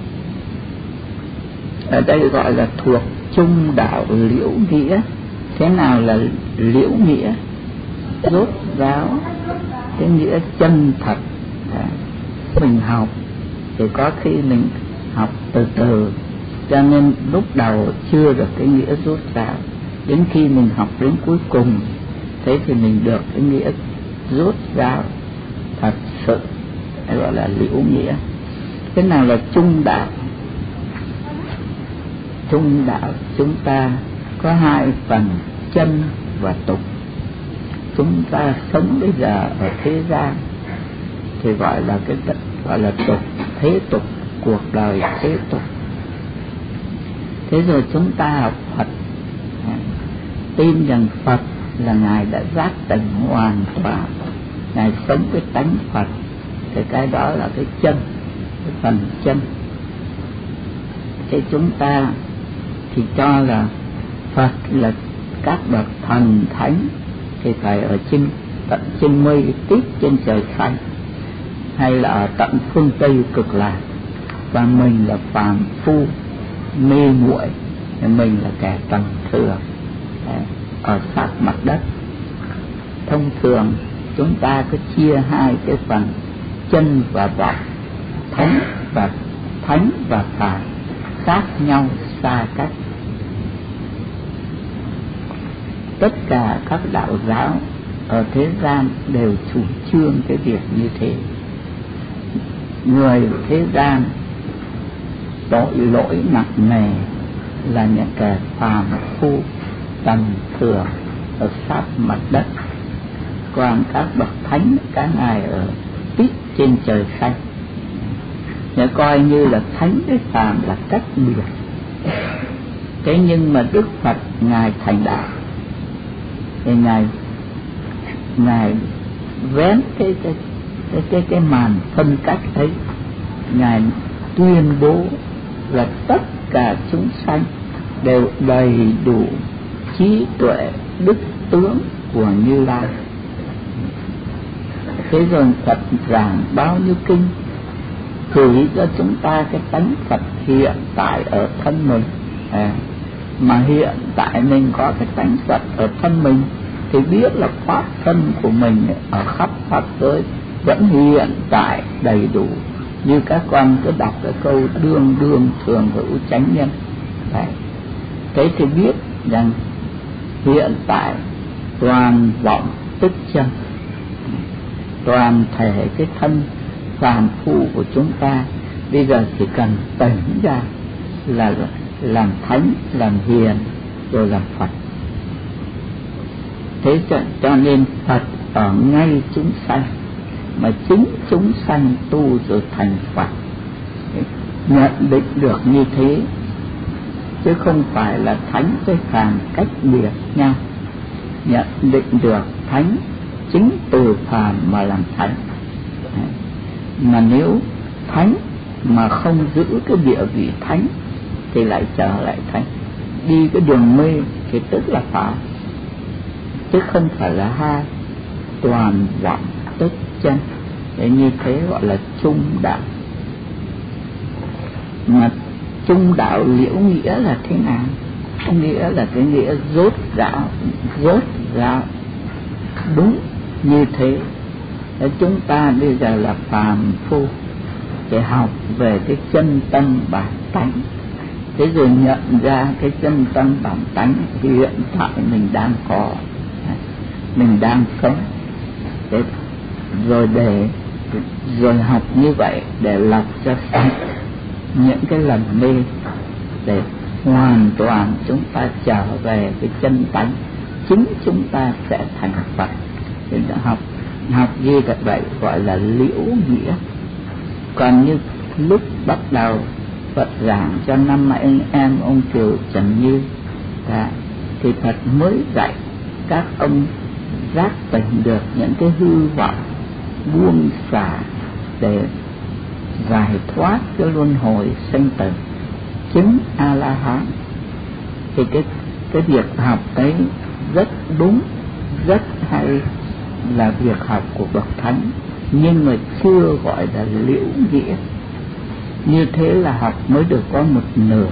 Ở đây gọi là thuộc trung đạo liễu nghĩa. Thế nào là liễu nghĩa? Rốt ráo, cái nghĩa chân thật. Mình học thì có khi mình học từ từ, cho nên lúc đầu chưa được cái nghĩa rốt ráo. Đến khi mình học đến cuối cùng, thế thì mình được cái nghĩa rốt ráo thật sự, gọi là liễu nghĩa. Thế nào là trung đạo? Trung đạo chúng ta có 2 phần, chân và tục. Chúng ta sống bây giờ ở thế gian thì gọi là tục. thế tục, cuộc đời thế tục. Thế rồi chúng ta học Phật, tin rằng Phật là Ngài đã giác tỉnh hoàn toàn, Ngài sống với tánh Phật, thì cái đó là cái chân, cái phần chân. Thế chúng ta thì cho là Phật là các bậc thần thánh thì phải ở trên tận trên mây tít trên trời xanh, hay là ở tận phương Tây cực lạc, và mình là phàm phu mê muội, mình là kẻ tầm thường ở sát mặt đất. Thông thường chúng ta cứ chia hai cái phần chân và vọng, thánh và phàm, khác nhau xa cách. Tất cả các đạo giáo ở thế gian đều chủ trương cái việc như thế. Người thế gian tội lỗi nặng nề là những kẻ phàm phu tầm thường ở sát mặt đất, còn các bậc thánh các ngài ở tít trên trời xanh. Nếu coi như là thánh với phàm là cách biệt. Thế nhưng mà Đức Phật ngài thành đạo thì ngài vén cái màn phân cách ấy, ngài tuyên bố là tất cả chúng sanh đều đầy đủ trí tuệ đức tướng của Như Lai. Thế rồi Phật giảng bao nhiêu kinh chỉ cho chúng ta cái tánh Phật hiện tại ở thân mình. Mà hiện tại mình có cái tánh Phật ở thân mình thì biết là pháp thân của mình ở khắp pháp giới vẫn hiện tại đầy đủ, như các con cứ đọc cái câu đương đương thường hữu chánh nhân. Thế thì biết rằng hiện tại toàn vọng tức chân, toàn thể cái thân phàm phu của chúng ta bây giờ chỉ cần tỉnh ra là làm thánh, làm hiền, rồi làm Phật. Thế cho nên Phật ở ngay chúng sanh, mà chính chúng sanh tu rồi thành Phật. Nhận định được như thế, chứ không phải là thánh với phàm cách biệt nhau. Nhận định được thánh chính từ phàm mà làm thánh. Mà nếu thánh mà không giữ cái địa vị thánh thì lại trở lại thánh, đi cái đường mê thì tức là phàm, chứ không phải là hai. Toàn vọng tức chân, để như thế gọi là trung đạo. Mà trung đạo liễu nghĩa là thế nào? Nghĩa là cái nghĩa rốt ráo đúng như thế. Để chúng ta bây giờ là phàm phu để học về cái chân tâm bản tánh, thế rồi nhận ra cái chân tâm bản tánh hiện tại mình đang có, mình đang sống, rồi học như vậy để lọc cho sạch những cái lầm mê, để hoàn toàn chúng ta trở về cái chân tánh, chính chúng ta sẽ thành Phật. Thì học gì vậy gọi là liễu nghĩa. Còn như lúc bắt đầu Phật giảng cho 5 anh em ông Triều Trần Như thì Phật mới dạy các ông giác tỉnh được những cái hư vọng, buông xả để giải thoát cái luân hồi sinh tử, chứng A-la-hán. Thì cái việc học ấy rất đúng, rất hay, là việc học của bậc thánh, nhưng mà chưa gọi là liễu nghĩa. Như thế là học mới được có một nửa.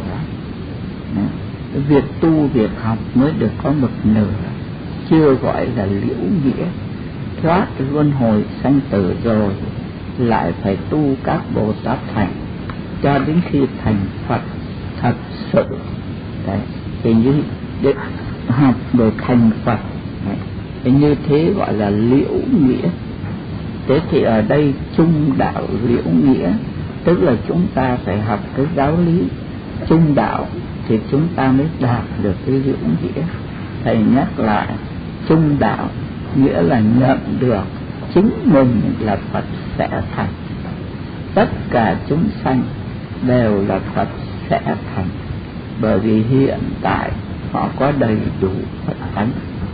Việc tu, việc học mới được có một nửa, chưa gọi là liễu nghĩa. Thoát luân hồi sanh tử rồi lại phải tu các Bồ Tát thành, cho đến khi thành Phật thật sự. Thì như học rồi thành Phật, thì như thế gọi là liễu nghĩa. Thế thì ở đây trung đạo liễu nghĩa, tức là chúng ta phải học cái giáo lý trung đạo thì chúng ta mới đạt được cái liễu nghĩa. Thầy nhắc lại, trung đạo nghĩa là nhận được chính mình là Phật sẽ thành. tất cả chúng sanh đều là Phật sẽ thành, bởi vì hiện tại họ có đầy đủ Phật tánh.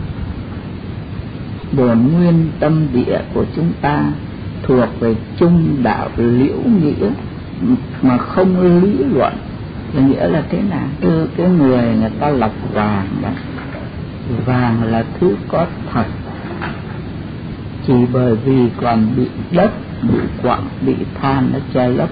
Bổn nguyên tâm địa của chúng ta thuộc về trung đạo liễu nghĩa mà không lý luận. Là nghĩa là thế nào? Từ cái người ta lọc vàng đó, vàng là thứ có thật, chỉ bởi vì còn bị đất, bị quặng, bị than nó che lấp.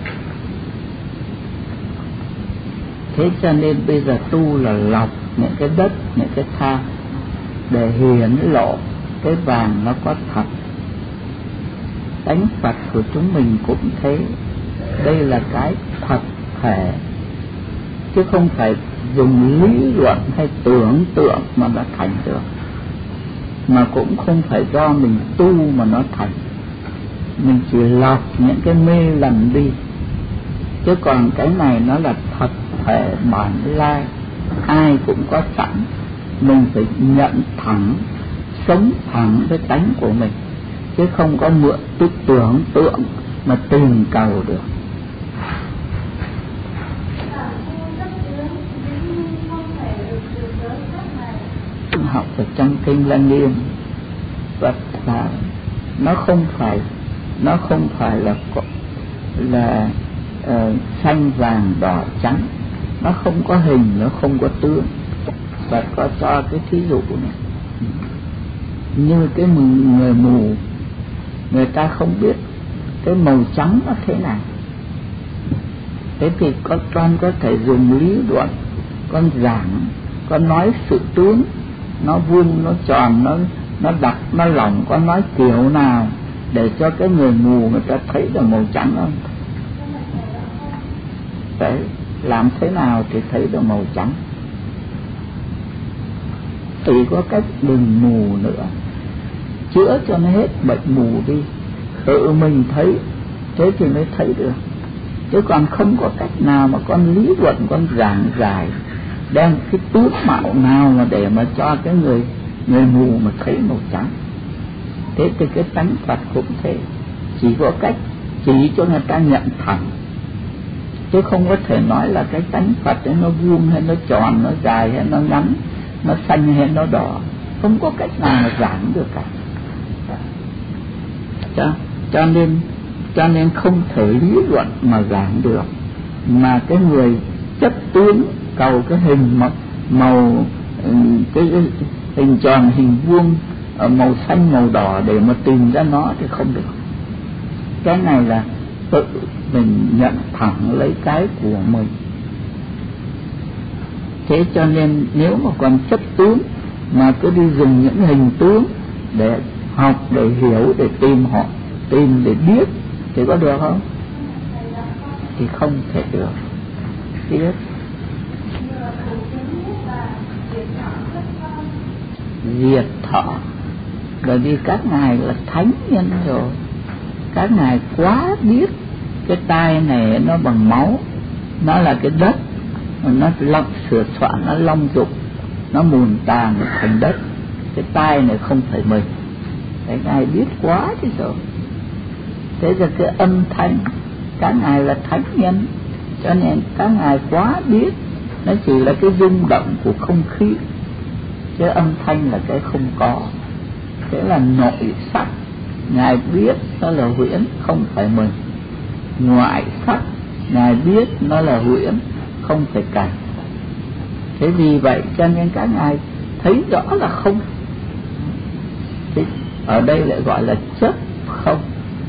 Thế cho nên bây giờ tu là lọc những cái đất, những cái than để hiển lộ cái vàng nó có thật. Tánh Phật của chúng mình cũng thế. Đây là cái thật thể, chứ không phải dùng lý luận hay tưởng tượng mà nó thành được, mà cũng không phải do mình tu mà nó thành. Mình chỉ lọc những cái mê lầm đi, chứ còn cái này nó là thật thể bản lai, ai cũng có sẵn. Mình phải nhận thẳng, sống thẳng với tánh của mình, chứ không có mượn tư tưởng tượng mà tìm cầu được. Học ở trong kinh Lăng Nghiêm Phật là nó không phải là xanh vàng đỏ trắng, nó không có hình, nó không có tướng. Phật có cho cái thí dụ này, như cái người mù, người ta không biết cái màu trắng nó thế nào. Thế thì con có thể dùng lý luận, con giảng, con nói sự tướng, nó vuông, nó tròn, nó đặc, nó lỏng, con nói kiểu nào để cho cái người mù người ta thấy được màu trắng không? Đấy, làm thế nào thì thấy được màu trắng? Thì có cách đừng mù nữa, chữa cho nó hết bệnh mù đi, tự mình thấy, thế thì mới thấy được. Chứ còn không có cách nào mà con lý luận, con giảng giải đem cái tướng mạo nào mà để mà cho cái người mù mà thấy màu trắng. Thế thì cái tánh Phật cũng thế, chỉ có cách chỉ cho người ta nhận thẳng, chứ không có thể nói là cái tánh Phật ấy nó vuông hay nó tròn, nó dài hay nó ngắn, nó xanh hay nó đỏ, không có cách nào mà giảng được cả. Cho nên không thể lý luận mà giảng được, mà cái người chấp tướng cầu cái hình màu cái hình tròn, hình vuông, màu xanh, màu đỏ để mà tìm ra nó thì không được. Cái này là tự mình nhận thẳng lấy cái của mình. Thế cho nên nếu mà còn chấp tướng mà cứ đi dùng những hình tướng để học, để hiểu, để tìm để biết thì có được không? Thì không thể được. Biết diệt thọ, bởi vì các ngài là thánh nhân rồi, các ngài quá biết cái tai này nó bằng máu, nó là cái đất, nó sửa soạn, nó long dục, nó mùn tàn thành đất, cái tai này không phải mình. Cái ngài biết quá chứ rồi. Thế là cái âm thanh, các ngài là thánh nhân, cho nên các ngài quá biết, nó chỉ là cái rung động của không khí, chứ âm thanh là cái không có. Thế là nội sắc, ngài biết nó là huyễn, không phải mình. Ngoại sắc, ngài biết nó là huyễn, không phải cảnh. Thế vì vậy cho nên các ngài thấy rõ là không. Thế ở đây lại gọi là chấp không.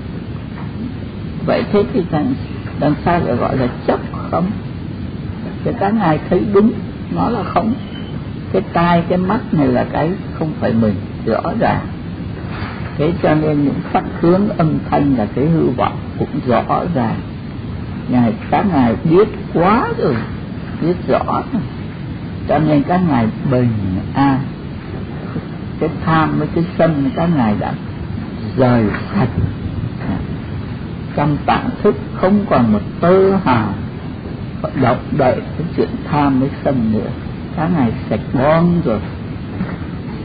Vậy thế thì đằng sao lại gọi là chấp không? Thì các ngài thấy đúng nó là không. Cái tai, cái mắt này là cái không phải mình, rõ ràng. Thế cho nên những sắc hướng âm thanh là cái hư vọng cũng rõ ràng. Các ngài biết quá rồi, biết rõ rồi. Cho nên các ngài bình an. Cái tham với cái sân các ngài đã rời sạch. Trong tạng thức không còn một tơ hào động đậy cái chuyện tham với sân nữa. Các ngài sạch bom rồi.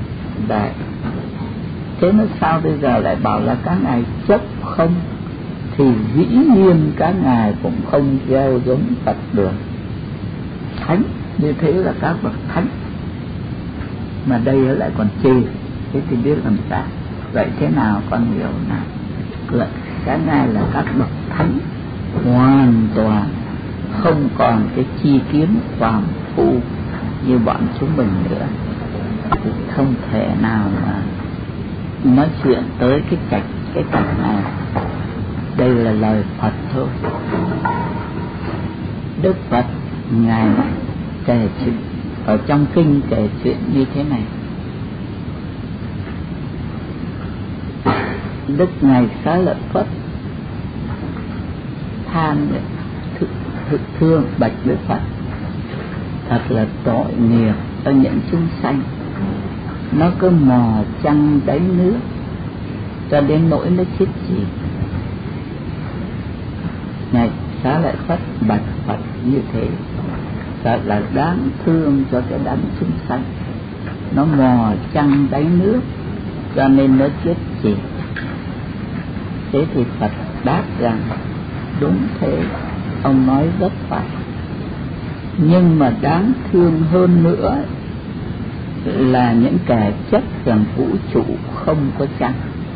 Đấy. Thế nó sao bây giờ lại bảo là các ngài chấp không? thì dĩ nhiên các ngài cũng không gieo giống Phật được. Thánh như thế là các bậc thánh, mà đây lại còn chê, thế thì biết làm sao? Vậy thế nào con hiểu nào? Là các ngài là các bậc thánh hoàn toàn không còn cái chi kiến phàm phu như bọn chúng mình nữa, thì không thể nào mà nói chuyện tới cái cảnh này. Đây là lời Phật thôi. Đức Phật ngài kể chuyện ở trong kinh, kể chuyện như thế này. Đức ngài Xá Lợi Phất than thương bạch Đức Phật, thật là tội nghiệp cho những chúng sanh, nó cứ mò chăng đáy nước cho đến nỗi nó chết chìm. Ngài Xá Lợi Phất bạch Phật như thế, thật là đáng thương cho cái đám chúng sanh, nó mò chăng đáy nước cho nên nó chết chìm. Thế thì Phật đáp rằng đúng thế, ông nói rất phải, nhưng mà đáng thương hơn nữa là những kẻ chấp rằng vũ trụ không có chăng.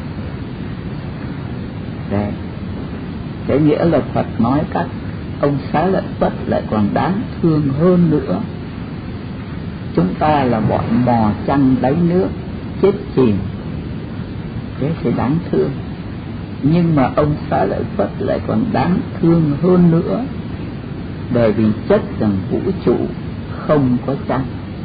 Đấy, cái nghĩa là Phật nói các ông Xá Lợi Phất lại còn đáng thương hơn nữa. Chúng ta là bọn mò chăng đáy nước chết chìm, thế thì đáng thương. Nhưng mà ông Xá Lợi Phất lại còn đáng thương hơn nữa, bởi vì chấp rằng vũ trụ không có chăng.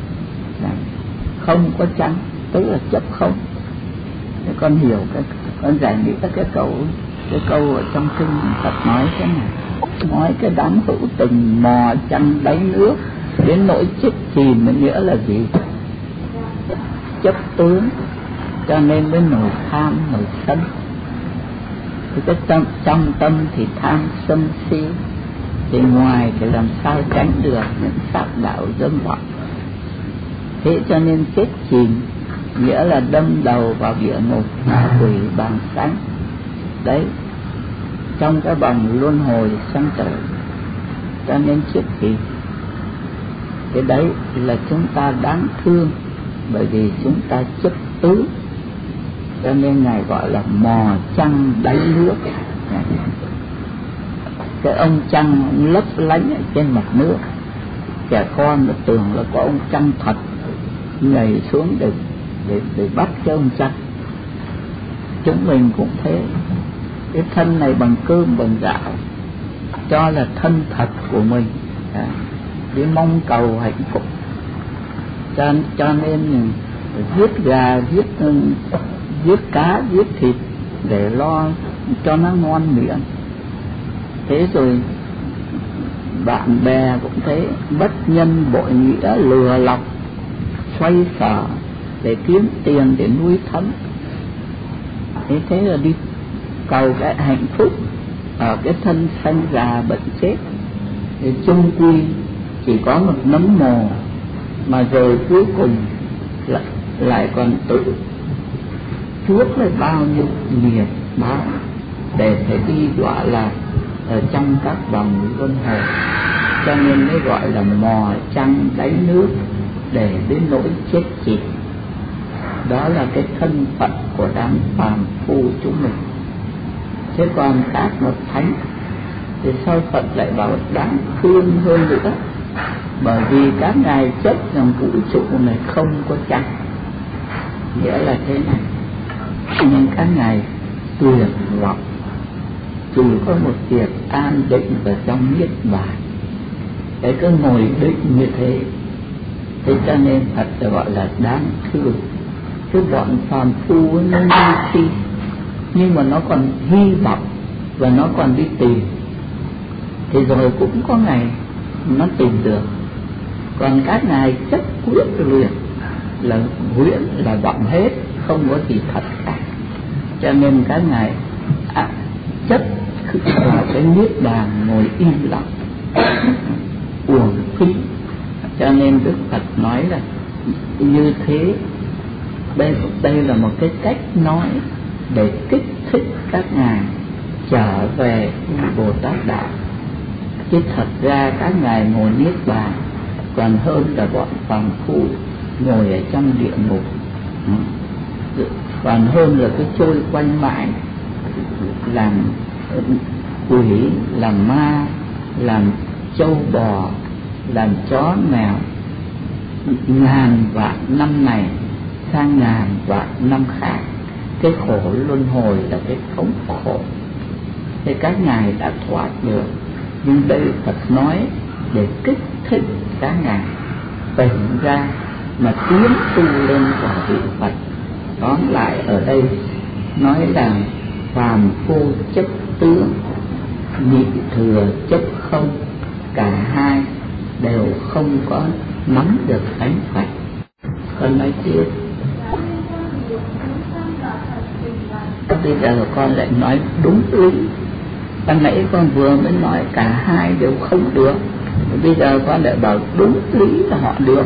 Không có chăng tức là chấp không. Để con hiểu con giải nghĩa cái câu ở trong kinh Phật nói thế này. Nói cái đám hữu tình mò chăng đáy nước đến nỗi chết chìm, nghĩa là gì? Chấp tướng, cho nên mới nổi tham nổi sân. Thì cái trong tâm thì tham sân si, thì ngoài thì làm sao tránh được những sát đạo dâm vọng. Thế cho nên chết chìm nghĩa là đâm đầu vào địa ngục, ngạ quỷ, bàng sánh. Đấy, trong cái vòng luân hồi sanh tử, cho nên chết chìm. Cái đấy là chúng ta đáng thương, bởi vì chúng ta chấp tứ, cho nên Ngài gọi là mò chăng đáy nước. Cái ông chăng lấp lánh ở trên mặt nước, trẻ con nó tưởng là có ông chăng thật, nhảy xuống để bắt cái ông chăng. Chúng mình cũng thế, cái thân này bằng cơm bằng gạo cho là thân thật của mình, để mong cầu hạnh phúc, cho nên giết gà, giết cá, giết thịt để lo cho nó ngon miệng. Thế rồi bạn bè cũng thế, bất nhân bội nghĩa, lừa lọc, xoay sở để kiếm tiền để nuôi thân. Thế là đi cầu cái hạnh phúc ở cái thân sanh già bệnh chết, thì chung quy chỉ có một nấm mồ, mà rồi cuối cùng lại còn tự chuốc lấy bao nhiêu nghiệp báo để phải đi gọi là ở trong các vòng luân hồi. Cho nên mới gọi là mò chăng đáy nước để đến nỗi chết chìm. Đó là cái thân phận của đám phàm phu chúng mình. Thế còn các bậc thánh thì sao Phật lại bảo đáng thương hơn nữa? Bởi vì các ngài chấp rằng vũ trụ này không có chăng. Nghĩa là thế này, nhưng các ngài tuyệt vọng, chỉ có một việc an định ở trong niết bàn, để cứ ngồi định như thế. Thế cho nên Phậtจะgọi là đáng thương. Cái bọn phàm phu nó ngu si, nhưng mà nó còn hy vọng và nó còn đi tìm, thì rồi cũng có ngày nó tìm được. Còn các ngài chấp quyết liệt là huyễn, là vọng hết, không có gì thật cả. Cho nên các ngài chấp vào cái niết bàn ngồi im lặng, uổng phí. Cho nên Đức Phật nói là như thế. Đây là một cái cách nói để kích thích các ngài trở về Bồ Tát đạo. Chứ thật ra các ngài ngồi niết bàn còn hơn là bọn phàm phu ngồi ở trong địa ngục, còn hơn là cứ trôi quanh mãi làm quỷ, làm ma, làm trâu bò, làm chó mèo, ngàn vạn năm này sang ngàn vạn năm khác. Cái khổ luân hồi là cái thống khổ. Thế các ngài đã thoát được, nhưng đây Phật nói để kích thích các ngài tỉnh ra mà tiến tu lên quả vị Phật. Tóm lại ở đây nói rằng phàm phu chấp tướng, nhị thừa chấp không, cả hai đều không có nắm được tánh Phật. Con nói tiếp. Bây giờ con lại nói đúng lý. Ban nãy con vừa mới nói cả hai đều không được, bây giờ con lại bảo đúng lý là họ được.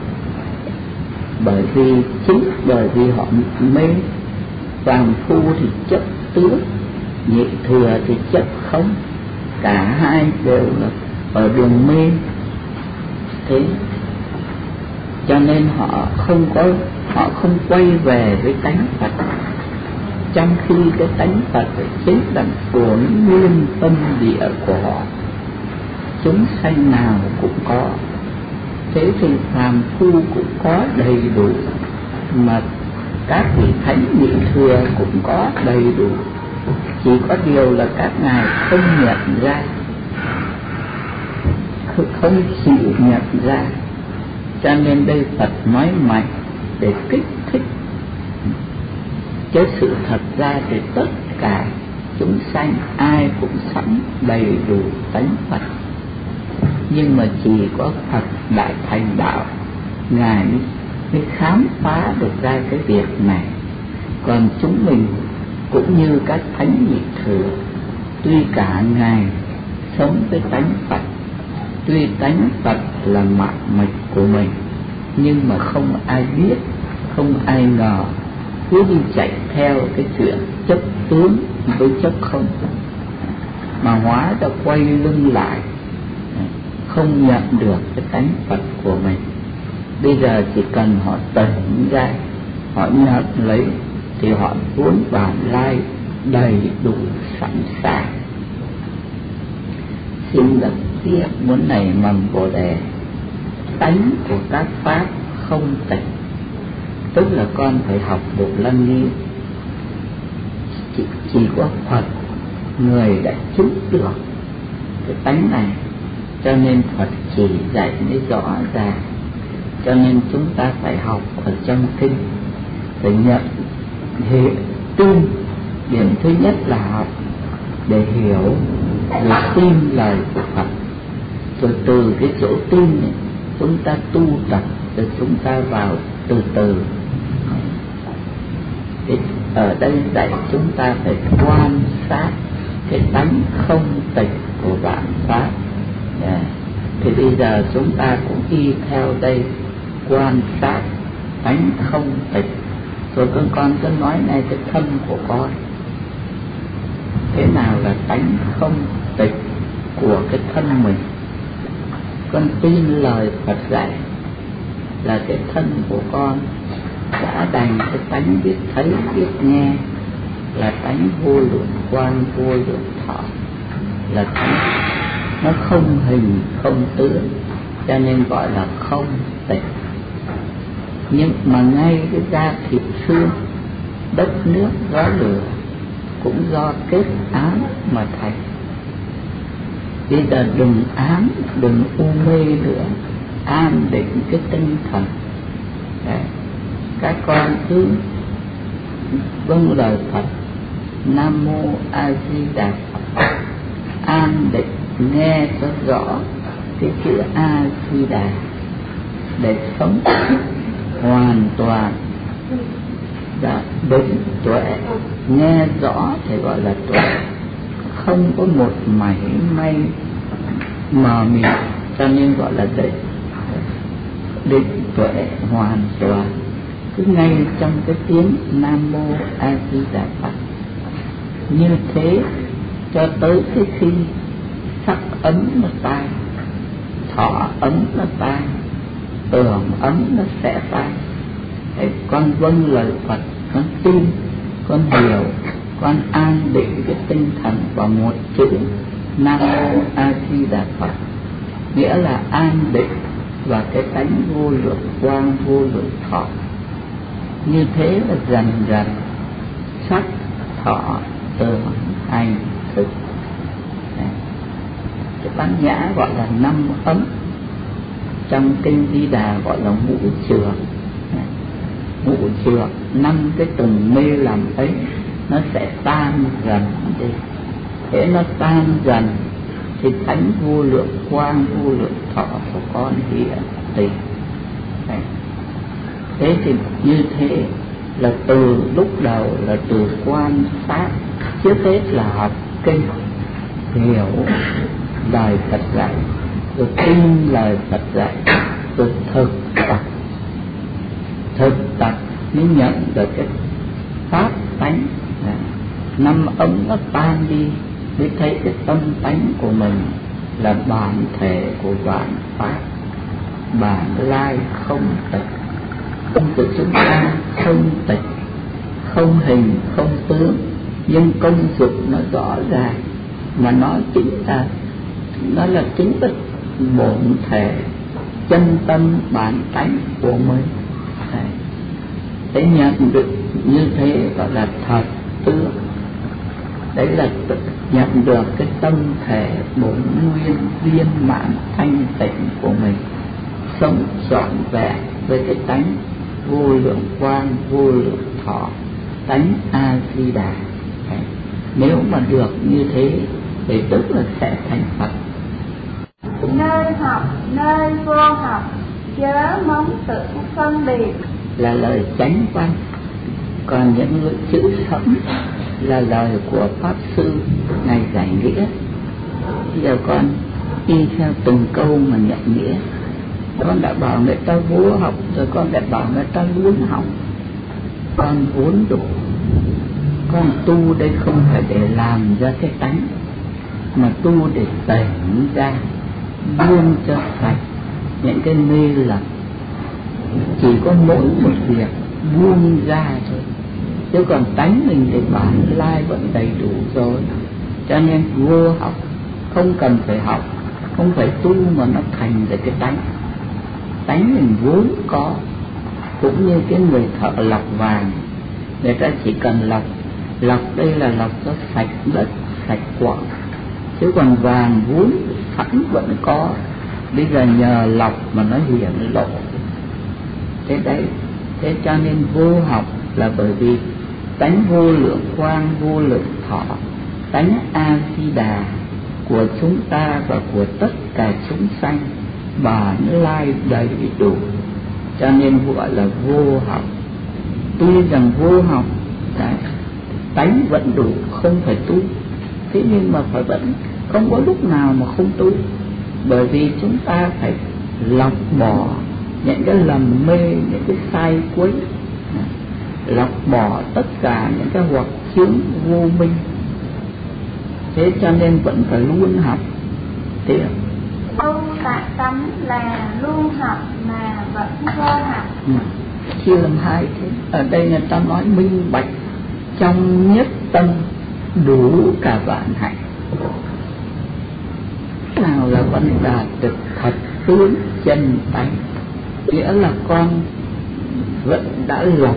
Bởi vì họ mê. Phàm phu thì chấp tướng, nhị thừa thì chấp không, cả hai đều là ở đường mê. Thế cho nên họ không quay về với tánh Phật, trong khi cái tánh Phật chính là của nguyên tâm địa của họ, chúng sanh nào cũng có. Thế thì phàm phu cũng có đầy đủ, mà các vị thánh nhị thừa cũng có đầy đủ, chỉ có điều là các ngài không nhận ra, không chịu nhận ra. Cho nên đây Phật nói mạnh để kích thích. Chứ sự thật ra thì tất cả chúng sanh ai cũng sẵn đầy đủ tánh Phật, nhưng mà chỉ có Phật đại thành đạo ngài mới khám phá được ra cái việc này. Còn chúng mình cũng như các thánh nhị thừa, tuy cả ngài sống với tánh Phật, tuy tánh Phật là mạng mạch của mình, nhưng mà không ai biết, không ai ngờ, cứ đi chạy theo cái chuyện chấp tướng với chấp không, mà hóa ra quay lưng lại, không nhận được cái tánh Phật của mình. Bây giờ chỉ cần họ tỉnh ra, họ nhận lấy thì họ vốn bản lai đầy đủ sẵn sàng. Xin đọc tiếp muốn nảy mầm Bồ Đề. Tánh của các pháp không tịch, tức là con phải học được lăng nghiêm. Chỉ có Phật người đã chứng được cái tánh này, cho nên Phật chỉ dạy mới rõ ràng. Cho nên chúng ta phải học ở trong kinh, phải nhận hiểu tin. Điểm thứ nhất là học để hiểu, rồi tin lời của Phật, rồi từ cái chỗ tin này chúng ta tu tập, rồi chúng ta vào từ từ. Ở đây dạy chúng ta phải quan sát cái tánh không tịch của vạn pháp. Thì bây giờ chúng ta cũng đi theo đây quan sát tánh không tịch. Rồi con cứ nói này cái thân của con, thế nào là tánh không tịch của cái thân mình? Con tin lời Phật dạy là cái thân của con đã đành cái tánh biết thấy biết nghe, là tánh vô lượng quang vô lượng thọ, là tánh nó không hình không tướng, cho nên gọi là không tịch. Nhưng mà ngay cái da thịt xương, đất nước gió lửa cũng do kết ám mà thành. Bây giờ đừng ám, đừng u mê nữa, an định cái tinh thần. Đấy. Các con cứ vâng lời Phật, Nam Mô A Di Đà Phật, an định nghe cho rõ cái chữ A Di Đà để sống hoàn toàn đã đúng tuệ. Nghe rõ thì gọi là tuệ, không có một mảy may mờ mịt, cho nên gọi là định tuệ hoàn toàn. Cứ ngay trong cái tiếng Nam Mô A Di Đà Phật như thế cho tới cái khi sắc ấm nó tan, thọ ấm nó tan, tưởng ấm nó sẽ tan. Để con vâng lời Phật, con tin, con hiểu, con an định cái tinh thần vào một chữ Nam Mô A Di Đà Phật, nghĩa là an định và cái tánh vô lượng quang, vô lượng thọ. Như thế là dần dần sắc, thọ, tưởng, hành, thức. Cái Bát Nhã gọi là 5 ấm, trong kinh Di Đà gọi là ngũ chược. Ngũ chược, 5 cái tầng mê làm ấy nó sẽ tan dần đi. Thế nó tan dần thì tánh vô lượng quang, vô lượng thọ của con hiện tiền. Thế thì như thế là từ lúc đầu là từ quan sát, trước hết là học kinh, hiểu lời Phật dạy, rồi tin lời Phật dạy, rồi thực tập mới nhận được cái pháp tánh. 5 ấm nó tan đi mới thấy cái tâm tánh của mình là bản thể của vạn pháp, bản lai không tịch. Tâm của chúng ta không tịch, không hình, không tướng, nhưng công dụng nó rõ ràng, mà nó chính là bổn thể, chân tâm bản tánh của mình. Để nhận được như thế gọi là thật tướng. Đấy là nhận được cái tâm thể bổn nguyên viên mãn thanh tịnh của mình, sống trọn vẹn với cái tánh vô lượng quang, vô lượng thọ, tánh A Di Đà. Nếu mà được như thế thì tức là sẽ thành Phật. Nơi học, nơi vô học, chớ mong tự phân biệt, là lời chánh văn. Còn những chữ sẫm là lời của Pháp Sư Ngài giải nghĩa. Bây giờ con y theo từng câu mà nhận nghĩa. Con đã bảo người ta vô học, rồi con đã bảo người ta muốn học. Con vốn đủ. Con tu đây không phải để làm ra cái tánh, mà tu để tỉnh ra, buông cho sạch những cái mê lầm. Chỉ có mỗi một việc buông ra thôi, chứ còn tánh mình thì bản lai vẫn đầy đủ rồi. Cho nên vô học, không cần phải học, không phải tu mà nó thành được cái tánh. Tánh mình vốn có. Cũng như cái người thợ lọc vàng, người ta chỉ cần lọc đây là lọc cho sạch đất, sạch quặng, chứ còn vàng vốn sẵn vẫn có, bây giờ nhờ lọc mà nó hiển lộ. Thế đấy, thế cho nên vô học là bởi vì tánh vô lượng quang, vô lượng thọ, tánh A Di Đà của chúng ta và của tất cả chúng sanh bản lai đầy đủ, cho nên gọi là vô học. Tuy rằng vô học tánh vẫn đủ, không phải tu, thế nhưng mà phải vẫn không có lúc nào mà không tu, bởi vì chúng ta phải lọc bỏ những cái lầm mê, những cái sai quấy, lọc bỏ tất cả những cái hoặc chướng vô minh. Thế cho nên vẫn phải luôn học. Thế tu tại tánh là luôn học mà vẫn vô học. Chia làm hai thế. Ở đây người ta nói minh bạch, trong nhất tâm đủ cả vạn hạnh. Nào là con đạt được thật tướng chân tánh, nghĩa là con vẫn đã lọc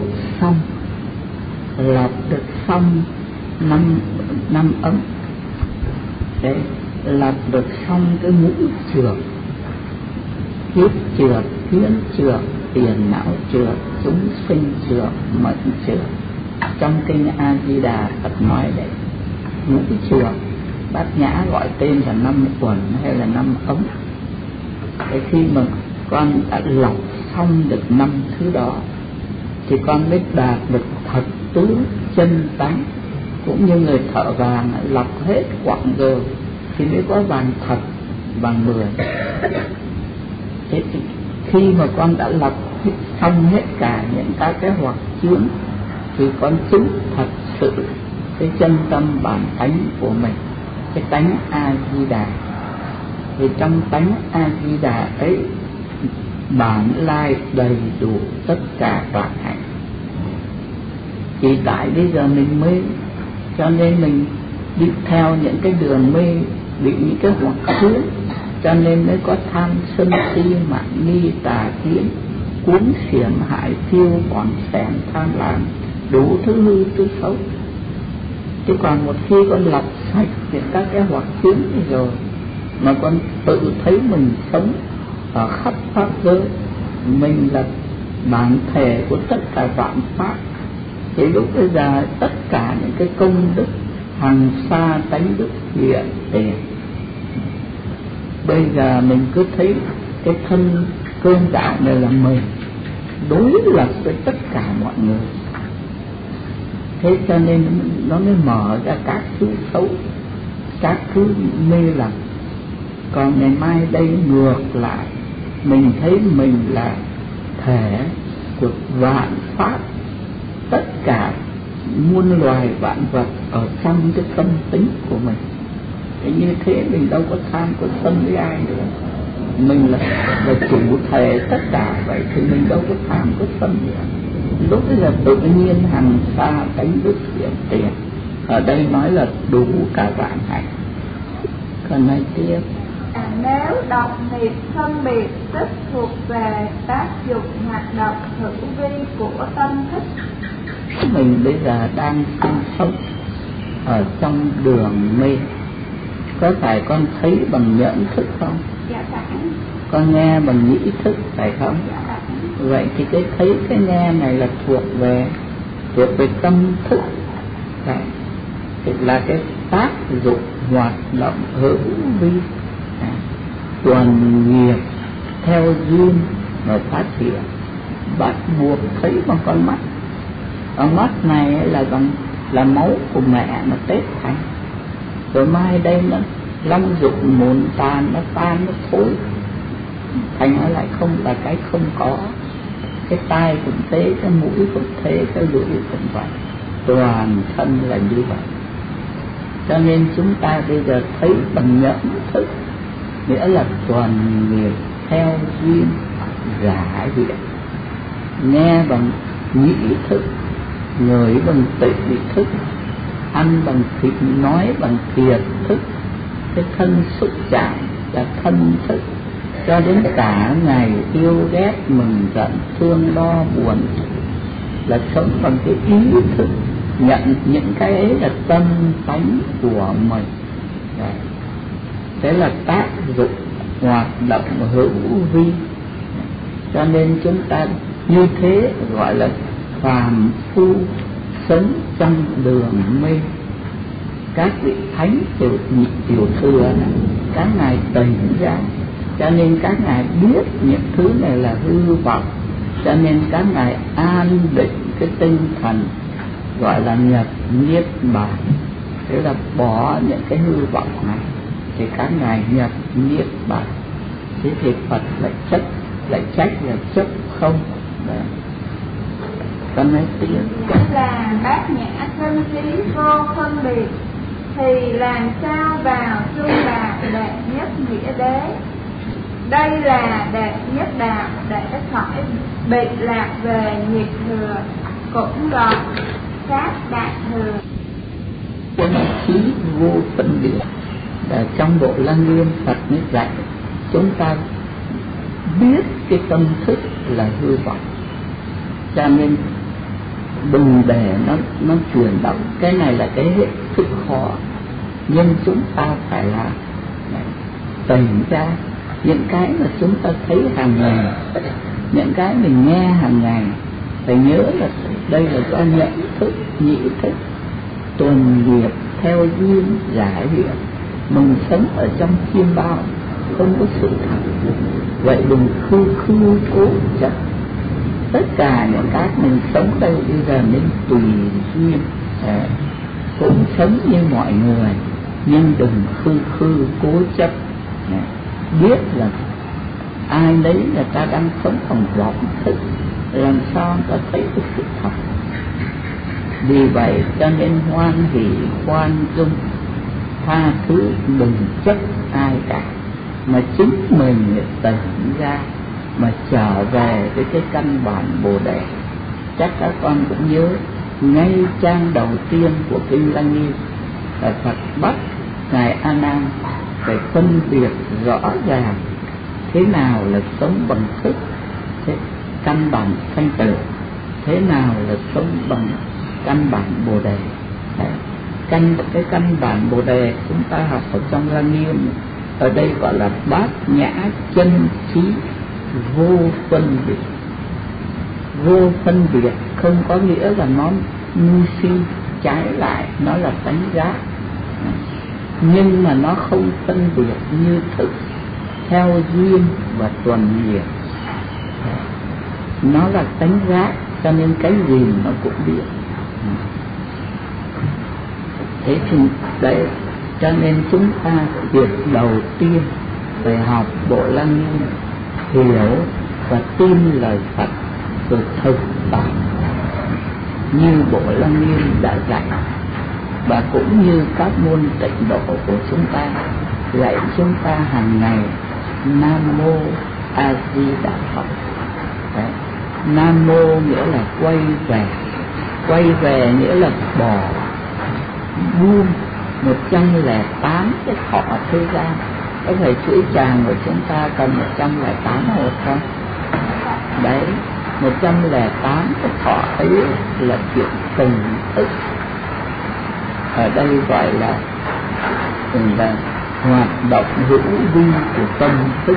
được xong năm ấm. Đấy, lọc được xong cái ngũ chược, kiếp chược, huyễn chược, tiền não chược, chúng sinh chược, mệnh chược. Trong kinh A Di Đà Phật nói đấy, ngũ chược, Bát Nhã gọi tên là 5 quần hay là 5 ấm. Thế khi mà con đã lọc xong được 5 thứ đó thì con mới đạt được thật tướng chân tánh. Cũng như người thợ vàng lọc hết quặng rồi thì mới có vàng thật, vàng 10. Thế thì khi mà con đã lọc xong hết cả những các cái hoặc chướng thì con chứng thật sự cái chân tâm bản tánh của mình. cái tánh A Di Đà. Thì trong tánh A Di Đà ấy bản lai đầy đủ tất cả vạn hạnh. Chỉ tại bây giờ mình mê, cho nên mình đi theo những cái đường mê, bị những cái hoặc chướng, cho nên mới có tham sân si mạn nghi tà kiến, cuốn xiềm hại thiêu còn xẻn tham lam, đủ thứ hư thứ xấu. Chứ còn một khi con lọc sạch những các cái hoặc chướng này rồi, mà con tự thấy mình sống ở khắp pháp giới, mình là bản thể của tất cả vạn pháp, thì lúc bây giờ tất cả những cái công đức hằng xa tánh đức hiện tiền. Bây giờ mình cứ thấy cái thân cơn đạo này là mình đối lập với tất cả mọi người, thế cho nên nó mới mở ra các thứ xấu, các thứ mê lầm. Còn ngày mai đây ngược lại, mình thấy mình là thể của vạn pháp, tất cả muôn loài vạn vật ở trong cái tâm tính của mình. Thế như thế mình đâu có tham có sân với ai nữa, mình là chủ thể tất cả, vậy thì mình đâu có tham có sân nữa. Lúc bây giờ tự nhiên hằng xa tánh đức hiện tiền. Ở đây nói là đủ cả vạn hạnh. Còn nói tiếp, nếu độc nghiệp phân biệt tức thuộc về tác dụng hoạt động hữu vi của tâm thức. Mình bây giờ đang sinh sống ở trong đường mê, có phải con thấy bằng nhẫn thức không? Dạ phải. Con nghe bằng nhĩ thức phải không? Dạ phải. Vậy thì cái thấy cái nghe này là thuộc về tâm thức, phải là cái tác dụng hoạt động hữu vi, tuần nghiệp theo duyên mà phát triển, bắt buộc thấy bằng con mắt. Con mắt này là máu của mẹ nó tết thành, rồi mai đây nó long dụng mồn tàn, nó tan nó thối thành, nó lại không là cái không có. Cái tai cũng thế, cái mũi cũng thế, cái lưỡi cũng vậy, toàn thân là như vậy. Cho nên chúng ta bây giờ thấy bằng nhẫn thức, nghĩa là toàn nghiệp theo duyên giả hiện, nghe bằng nhĩ thức, ngửi bằng tị thức, ăn bằng thịt, nói bằng thiệt thức, cái thân xúc chạm là thân thức, cho đến cả ngày yêu ghét mừng giận thương đo buồn là sống bằng cái ý thức, nhận những cái ấy là tâm tánh của mình. Thế là tác dụng hoạt động hữu vi. Cho nên chúng ta như thế gọi là phàm phu sống trong đường mê. Các vị thánh tiểu thừa này, các ngài tỉnh ra, cho nên các ngài biết những thứ này là hư vọng, cho nên các ngài an định cái tinh thần gọi là nhập niết bàn. Thế là bỏ những cái hư vọng này thì các ngài nhập niết bàn. Thế thì Phật lại trách là chấp không. Con nói tiếp, là bát nhã thân khí vô phân biệt, thì làm sao vào trung đạo đệ nhất nghĩa đế? Đây là đệ nhất đạo để khỏi bị lạc về nghiệp thừa, cũng gồm các đại thừa. Quân khí vô phân biệt. Trong bộ Lăng Nghiêm Phật mới dạy chúng ta biết cái tâm thức là hư vọng, cho nên đừng để nó chuyển động. Cái này là cái hết sức khó, nhưng chúng ta phải là tỉnh ra những cái mà chúng ta thấy hàng ngày, những cái mình nghe hàng ngày. Phải nhớ là đây là do nhẫn thức, nhĩ thức, tuần nghiệp theo duyên giải hiện. Mình sống ở trong chiêm bao, không có sự thật. Vậy đừng khư cố chấp. Tất cả những cái mình sống đây bây giờ nên tùy duyên, cũng sống như mọi người, nhưng đừng khư cố chấp. Biết là ai đấy người ta đang sống bằng vọng thức, làm sao người ta thấy được sự thật. Vì vậy cho nên hoan hỷ khoan dung, tha thứ đừng trách ai cả, mà chính mình tỉnh ra mà trở về với cái căn bản Bồ Đề. Chắc các con cũng nhớ ngay trang đầu tiên của kinh Lăng Nghiêm là Phật bắt ngài A Nan phải phân biệt rõ ràng thế nào là sống bằng thức, thế căn bản sanh tử, thế nào là sống bằng căn bản Bồ Đề. Cái căn bản Bồ Đề chúng ta học ở trong Lăng Nghiêm ở đây gọi là bát nhã chân trí vô phân biệt. Vô phân biệt không có nghĩa là nó ngu si, trái lại nó là tánh giác, nhưng mà nó không phân biệt như thực theo duyên và tuần nghiệp. Nó là tánh giác, cho nên cái gì nó cũng biết. Thế thì đấy, cho nên chúng ta việc đầu tiên phải học Bộ Lăng Nghiêm, hiểu và tin lời Phật, rồi thực tập như Bộ Lăng Nghiêm đã dạy, và cũng như các môn tịnh độ của chúng ta dạy chúng ta hàng ngày Nam Mô A Di Đà Phật. Đấy. Nam Mô nghĩa là quay về, quay về nghĩa là bỏ buông 108 cái thọ thế gian. Có phải chuỗi tràng của chúng ta cần 108 một không? Đấy, 108 cái thọ ấy là chuyện từng thức. Ở đây gọi là hoạt động hữu vi của tâm thức.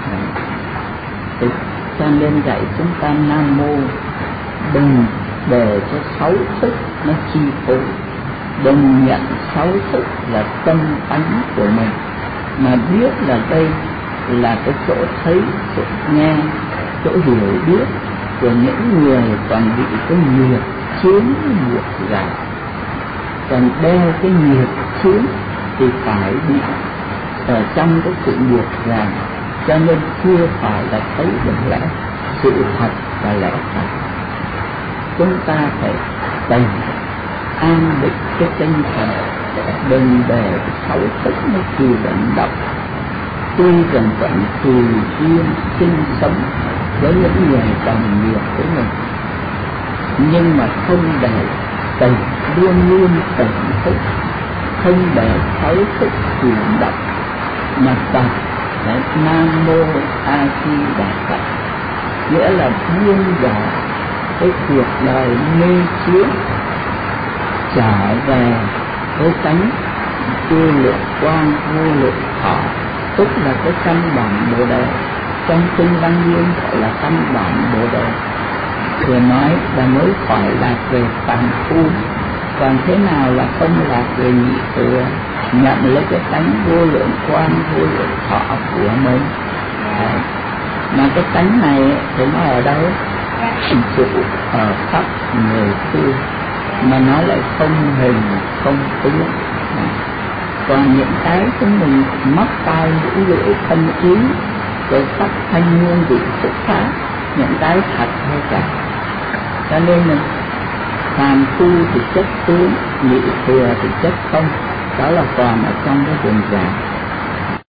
Cho nên dạy chúng ta Nam Mô đừng để cho 6 thức nó chi phối, đừng nhận 6 thức là tâm tánh của mình, mà biết là đây là cái chỗ thấy, chỗ nghe, chỗ hiểu biết của những người còn bị cái nghiệp chiếm nghiệp giả. Còn đeo cái nghiệp chiếm thì phải bị ở trong cái sự nghiệp giả, cho nên chưa phải là thấy được lẽ sự thật và lẽ thật. Chúng ta phải tỉnh an định cái tinh thần, đừng để 6 thức nó kỳ vận động. Tuy rằng vẫn tùy duyên sinh sống với những người đồng nghiệp của mình, nhưng mà không để tỉnh, luôn luôn tỉnh thức, không để 6 thức chuyển động, mà tập Nam Mô A Di Đà Phật, nghĩa là buông bỏ cái cuộc đời mê chiếm, trở về với tánh vô lượng quang, vô lượng thọ, tức là cái căn bản Bồ Đề. Trong kinh Lăng Nghiêm gọi là căn bản Bồ Đề. Vừa nói là mới khỏi lạc về phàm phu, còn thế nào là không lạc về nhị thừa, nhận lấy cái tánh vô lượng quang, vô lượng thọ của mình. Mà cái tánh này thì nó ở đâu? Trụ ở khắp người tư, mà nó lại không hình, không tiếng. Còn những cái chúng mình mắc tai mũi lưỡi thân ý, rồi sắc thanh hương vị xuất phát, những cái thật hay cả. Cho nên là phàm phu thì chất tướng, nhị thừa thì chất không. Đó là còn ở trong cái vùng giả.